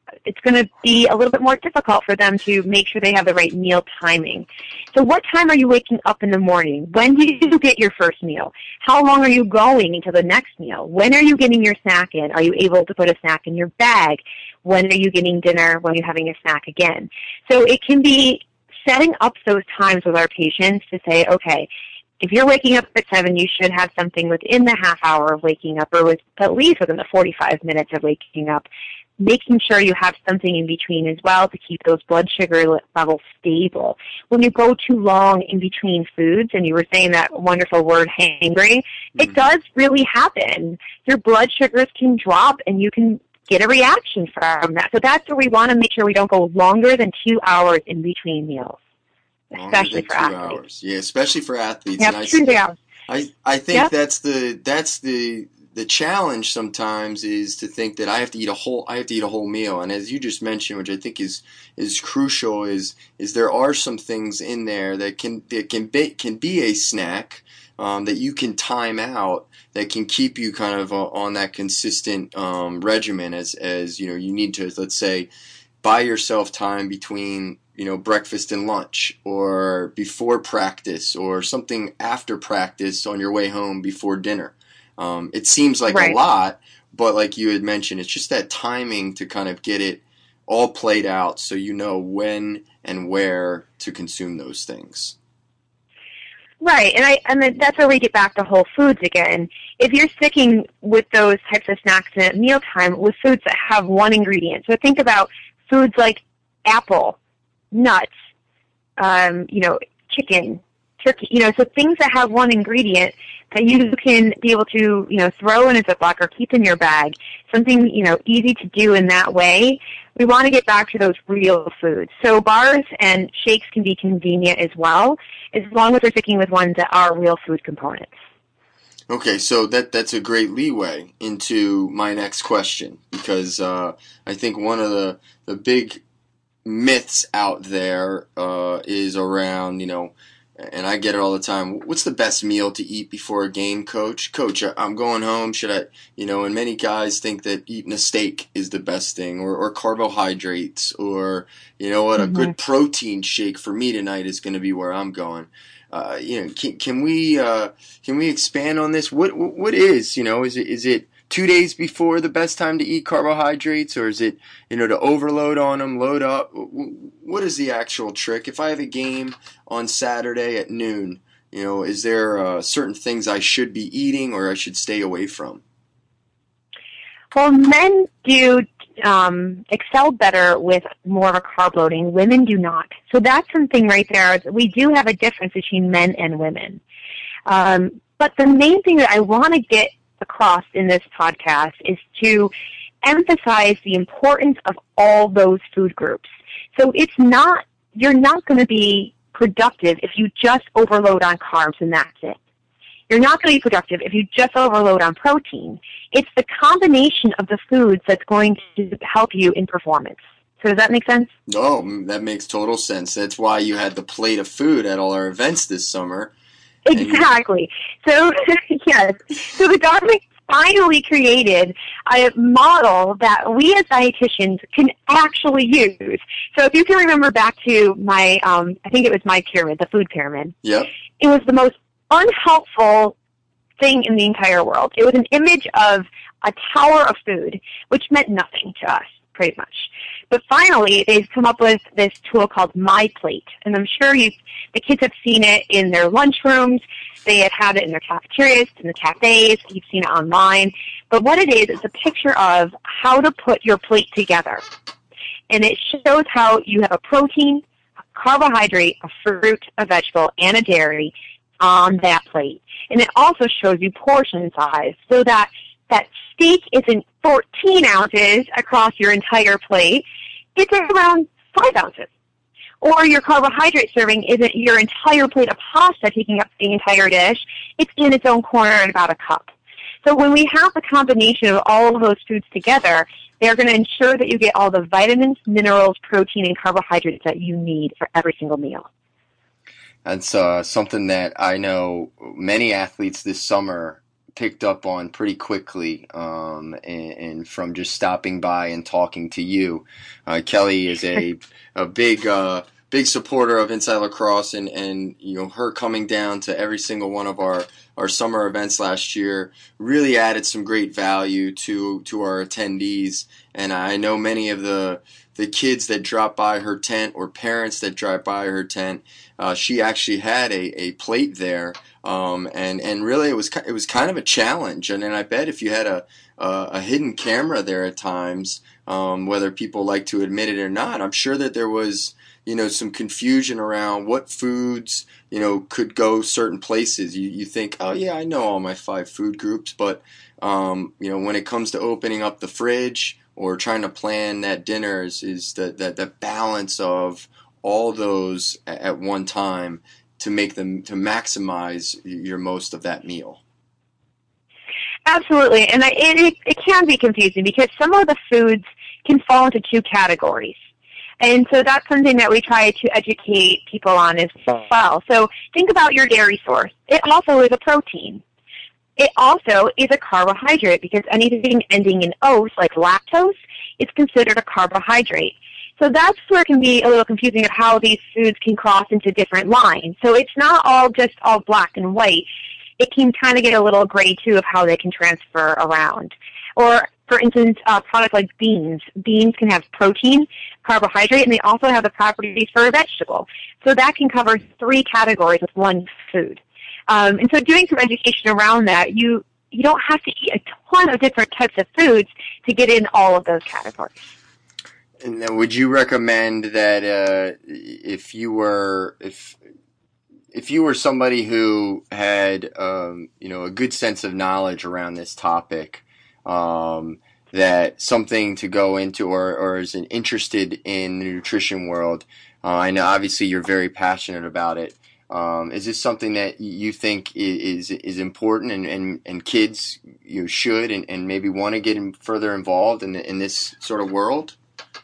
it's going to be a little bit more difficult for them to make sure they have the right meal timing. So what time are you waking up in the morning? When do you get your first meal? How long are you going until the next meal? When are you getting your snack in? Are you able to put a snack in your bag? When are you getting dinner? When are you having a snack again? So it can be setting up those times with our patients to say, okay, if you're waking up at seven, you should have something within the half hour of waking up, or with, at least within the forty-five minutes of waking up, making sure you have something in between as well to keep those blood sugar levels stable. When you go too long in between foods, and you were saying that wonderful word, hangry, mm-hmm. it does really happen. Your blood sugars can drop, and you can get a reaction from that. So that's where we want to make sure we don't go longer than two hours in between meals, especially for athletes. Hours. Yeah, especially for athletes. Yep, and I, two hours. I, I think yep. that's the that's the the challenge sometimes is to think that I have to eat a whole I have to eat a whole meal. And as you just mentioned, which I think is is crucial, is is there are some things in there that can that can be can be a snack um, that you can time out, that can keep you kind of uh, on that consistent um, regimen as as you know you need to, let's say, buy yourself time between you know breakfast and lunch, or before practice, or something after practice on your way home before dinner. Um, it seems like right. a lot, but like you had mentioned, it's just that timing to kind of get it all played out so you know when and where to consume those things. Right, and I and then that's where we get back to whole foods again. If you're sticking with those types of snacks at mealtime with foods that have one ingredient, so think about foods like apple, nuts, um, you know, chicken, turkey, you know, so things that have one ingredient that you can be able to, you know, throw in a Ziploc or keep in your bag, something, you know, easy to do in that way. We want to get back to those real foods. So bars and shakes can be convenient as well, as long as we're sticking with ones that are real food components. Okay, so that that's a great leeway into my next question, because uh, I think one of the, the big myths out there uh, is around, you know, and I get it all the time, what's the best meal to eat before a game, coach? Coach, I'm going home, should I, you know, and many guys think that eating a steak is the best thing, or, or carbohydrates, or, you know what, a mm-hmm. good protein shake for me tonight is going to be where I'm going. Uh, you know, can, can we uh, can we expand on this? What what is, you know, is it is it two days before the best time to eat carbohydrates, or is it, you know, to overload on them, load up? What is the actual trick? If I have a game on Saturday at noon, you know, is there uh, certain things I should be eating or I should stay away from? Well, men do um, excel better with more of a carb loading. Women do not. So that's something right there. We do have a difference between men and women. Um, but the main thing that I want to get across in this podcast is to emphasize the importance of all those food groups. So it's not, you're not going to be productive if you just overload on carbs and that's it. You're not going to be productive if you just overload on protein. It's the combination of the foods that's going to help you in performance. So does that make sense? Oh, that makes total sense. That's why you had the plate of food at all our events this summer. Exactly. So, yes. So the government finally created a model that we as dietitians can actually use. So if you can remember back to my, um, I think it was my pyramid, the food pyramid. Yep. It was the most unhelpful thing in the entire world. It was an image of a tower of food, which meant nothing to us, pretty much. But finally, they've come up with this tool called MyPlate, and I'm sure you, the kids have seen it in their lunchrooms. They have had it in their cafeterias, in the cafes. You've seen it online. But what it is, is a picture of how to put your plate together. And it shows how you have a protein, a carbohydrate, a fruit, a vegetable, and a dairy on that plate. And it also shows you portion size so that that steak isn't fourteen ounces across your entire plate. It's around five ounces. Or your carbohydrate serving isn't your entire plate of pasta taking up the entire dish. It's in its own corner at about a cup. So when we have the combination of all of those foods together, they're going to ensure that you get all the vitamins, minerals, protein, and carbohydrates that you need for every single meal. That's uh, something that I know many athletes this summer picked up on pretty quickly, um, and, and from just stopping by and talking to you. Uh, Kelly is a a big uh, big supporter of Inside Lacrosse, and, and you know her coming down to every single one of our, our summer events last year really added some great value to to our attendees. And I know many of the the kids that drop by her tent or parents that drive by her tent. Uh, she actually had a, a plate there, um, and and really it was it was kind of a challenge. And, and I bet if you had a a, a hidden camera there at times, um, whether people like to admit it or not, I'm sure that there was you know some confusion around what foods you know could go certain places. You you think, oh yeah, I know all my five food groups, but um, you know when it comes to opening up the fridge or trying to plan that dinner, is, is the, the the balance of all those at one time to make them to maximize your most of that meal. Absolutely, and I, it, it can be confusing because some of the foods can fall into two categories. And so that's something that we try to educate people on as well. So think about your dairy source. It also is a protein. It also is a carbohydrate because anything ending in ose, like lactose, is considered a carbohydrate. So that's where it can be a little confusing of how these foods can cross into different lines. So it's not all just all black and white. It can kind of get a little gray, too, of how they can transfer around. Or, for instance, a product like beans. Beans can have protein, carbohydrate, and they also have the properties for a vegetable. So that can cover three categories with one food. Um, and so doing some education around that, you, you don't have to eat a ton of different types of foods to get in all of those categories. And then would you recommend that uh, if you were if if you were somebody who had um, you know a good sense of knowledge around this topic, um, that something to go into or, or is interested in the nutrition world? Uh, I know obviously you're very passionate about it. Um, is this something that you think is is important and, and, and kids you know, should and, and maybe want to get in further involved in in this sort of world?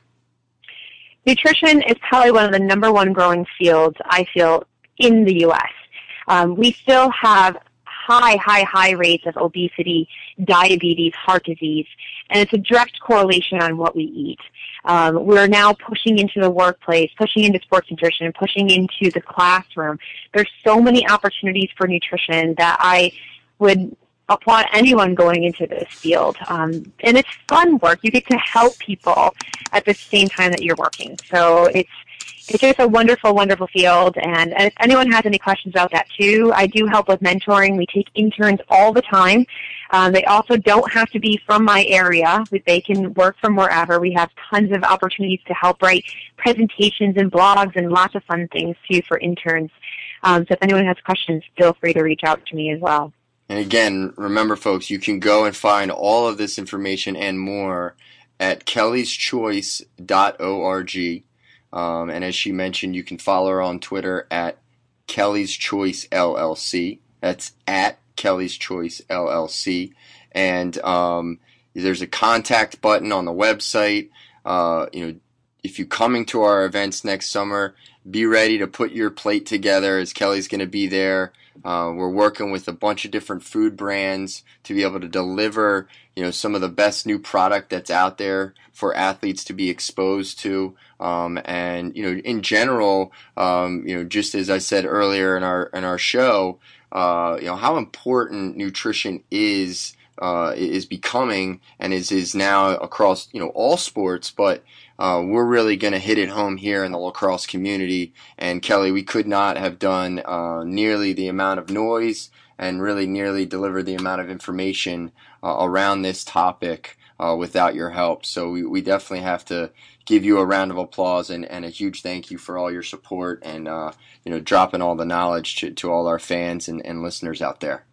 Nutrition is probably one of the number one growing fields, I feel, in the U S. Um, we still have high, high, high rates of obesity, diabetes, heart disease, and it's a direct correlation on what we eat. Um, we're now pushing into the workplace, pushing into sports nutrition, pushing into the classroom. There's so many opportunities for nutrition that I would applaud anyone going into this field. Um, and it's fun work. You get to help people at the same time that you're working. So it's it's just a wonderful, wonderful field. And, and if anyone has any questions about that too, I do help with mentoring. We take interns all the time. Um, they also don't have to be from my area. They can work from wherever. We have tons of opportunities to help write presentations and blogs and lots of fun things too for interns. Um, so if anyone has questions, feel free to reach out to me as well. And again, remember folks, you can go and find all of this information and more at kellys choice dot org. Um, and as she mentioned, you can follow her on Twitter at Kelly's Choice L L C. That's at Kelly's Choice L L C. And um, there's a contact button on the website. Uh, you know, if you're coming to our events next summer, be ready to put your plate together as Kelly's going to be there. Uh, we're working with a bunch of different food brands to be able to deliver, you know, some of the best new product that's out there for athletes to be exposed to. Um, and, you know, in general, um, you know, just as I said earlier in our, in our show, uh, you know, how important nutrition is, uh, is becoming and is, is now across, you know, all sports, but Uh, we're really going to hit it home here in the lacrosse community. And Kelly, we could not have done uh, nearly the amount of noise and really nearly delivered the amount of information uh, around this topic uh, without your help. So we, we definitely have to give you a round of applause and, and a huge thank you for all your support and uh, you know dropping all the knowledge to, to all our fans and, and listeners out there.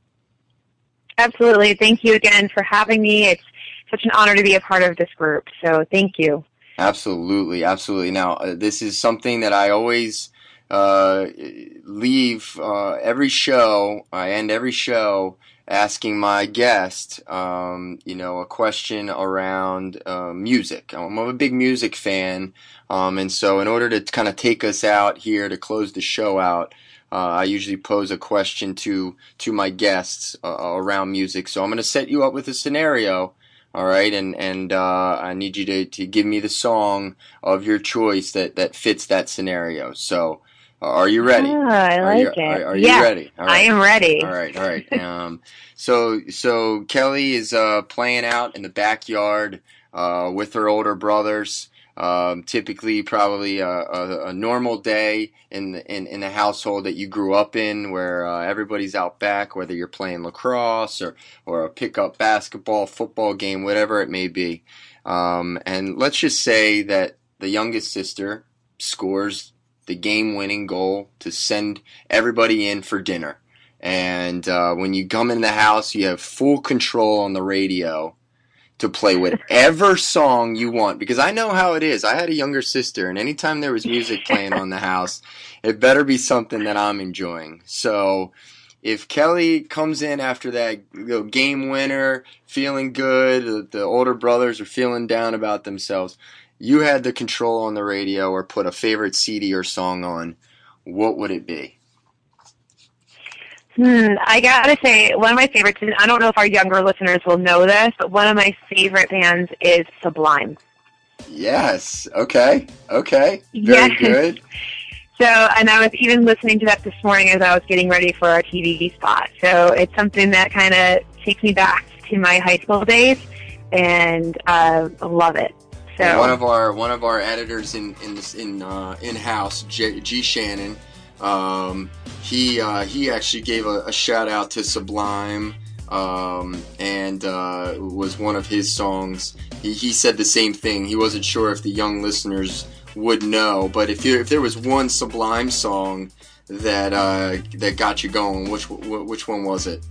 Absolutely. Thank you again for having me. It's such an honor to be a part of this group. So thank you. Absolutely, absolutely. Now, uh, this is something that I always uh, leave uh, every show. I end every show asking my guest, um, you know, a question around uh, music. I'm a big music fan, um, and so in order to kind of take us out here to close the show out, uh, I usually pose a question to to my guests uh, around music. So I'm going to set you up with a scenario. All right, and and uh, I need you to, to give me the song of your choice that, that fits that scenario. So, uh, are you ready? Oh, I are like you, it. Are, are yes, you ready? All right. I am ready. All right, all right. um, so so Kelly is uh, playing out in the backyard uh, with her older brothers. Um, typically, probably a, a, a normal day in the in, in the household that you grew up in, where uh, everybody's out back, whether you're playing lacrosse or or a pickup basketball, football game, whatever it may be. Um, and let's just say that the youngest sister scores the game-winning goal to send everybody in for dinner. And uh, when you come in the house, you have full control on the radio to play whatever song you want, because I know how it is. I had a younger sister, and anytime there was music playing on the house, it better be something that I'm enjoying. So if Kelly comes in after that, you know, game winner, feeling good, the, the older brothers are feeling down about themselves, you had the control on the radio or put a favorite C D or song on, what would it be? Hmm, I gotta say, one of my favorites, and I don't know if our younger listeners will know this, but one of my favorite bands is Sublime. Yes. Okay. Okay. Very yes. good. So, and I was even listening to that this morning as I was getting ready for our T V spot. So it's something that kind of takes me back to my high school days, and uh, I love it. So one of our one of our editors in in this, in uh, in house, G, G Shannon. Um, he uh, he actually gave a, a shout out to Sublime, um, and uh, was one of his songs. He, he said the same thing. He wasn't sure if the young listeners would know, but if you, if there was one Sublime song that uh, that got you going, which which one was it?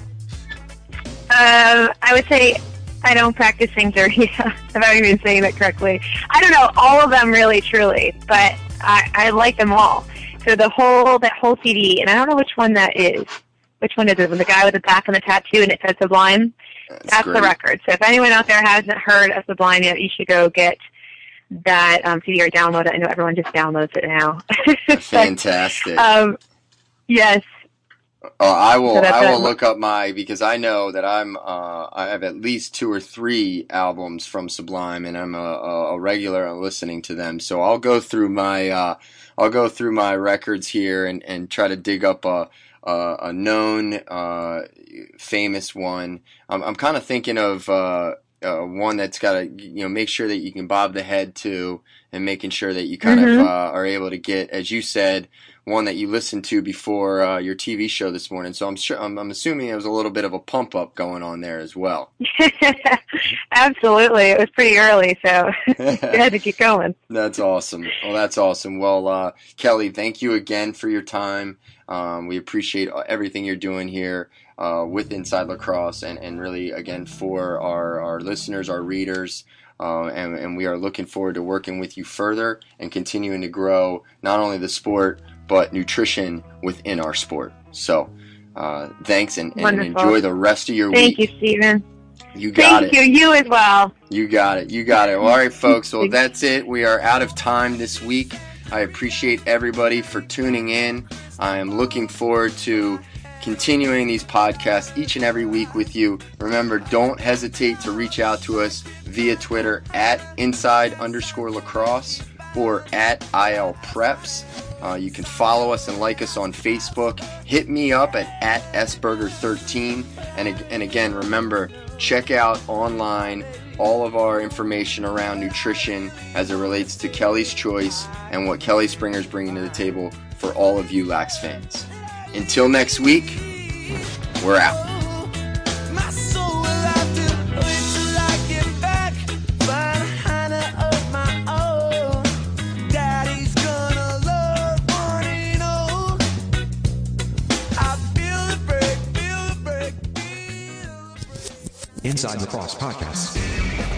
Uh, I would say I don't practice sing dirty. If I'm even saying that correctly. I don't know all of them really, truly, but I, I like them all. So the whole, that whole C D, and I don't know which one that is. Which one is it? When the guy with the back on the tattoo and it says Sublime? That's, That's the record. So if anyone out there hasn't heard of Sublime yet, you should go get that um, C D or download it. I know everyone just downloads it now. Fantastic. but, um, yes. Oh, I will. So I will a, look up my, because I know that I'm. Uh, I have at least two or three albums from Sublime, and I'm a, a regular listening to them. So I'll go through my. Uh, I'll go through my records here and, and try to dig up a a, a known, uh, famous one. I'm I'm kind of thinking of uh, uh, one that's got to, you know, make sure that you can bob the head to, and making sure that you kind mm-hmm. of uh, are able to get, as you said, one that you listened to before uh, your T V show this morning. So I'm sure I'm, I'm assuming there was a little bit of a pump up going on there as well. Absolutely, it was pretty early, so we had to keep going. That's awesome. Well, that's awesome. Well, uh, Kelly, thank you again for your time. Um, we appreciate everything you're doing here uh, with Inside Lacrosse, and, and really again for our, our listeners, our readers. Uh, and, and we are looking forward to working with you further and continuing to grow not only the sport, but nutrition within our sport. So uh, thanks, and, and enjoy the rest of your Thank week. Thank you, Stephen. You got Thank it. Thank you. You as well. You got it. You got it. Well, all right, folks. Well, that's it. We are out of time this week. I appreciate everybody for tuning in. I am looking forward to continuing these podcasts each and every week with you. Remember, don't hesitate to reach out to us via Twitter at inside underscore lacrosse or at I L Preps. Uh, you can follow us and like us on Facebook. Hit me up at, at S Burger thirteen. And, and again, remember, check out online all of our information around nutrition as it relates to Kelly's Choice and what Kelly Springer's bringing to the table for all of you Lax fans. Until next week, we're out. Inside Lacrosse Podcast.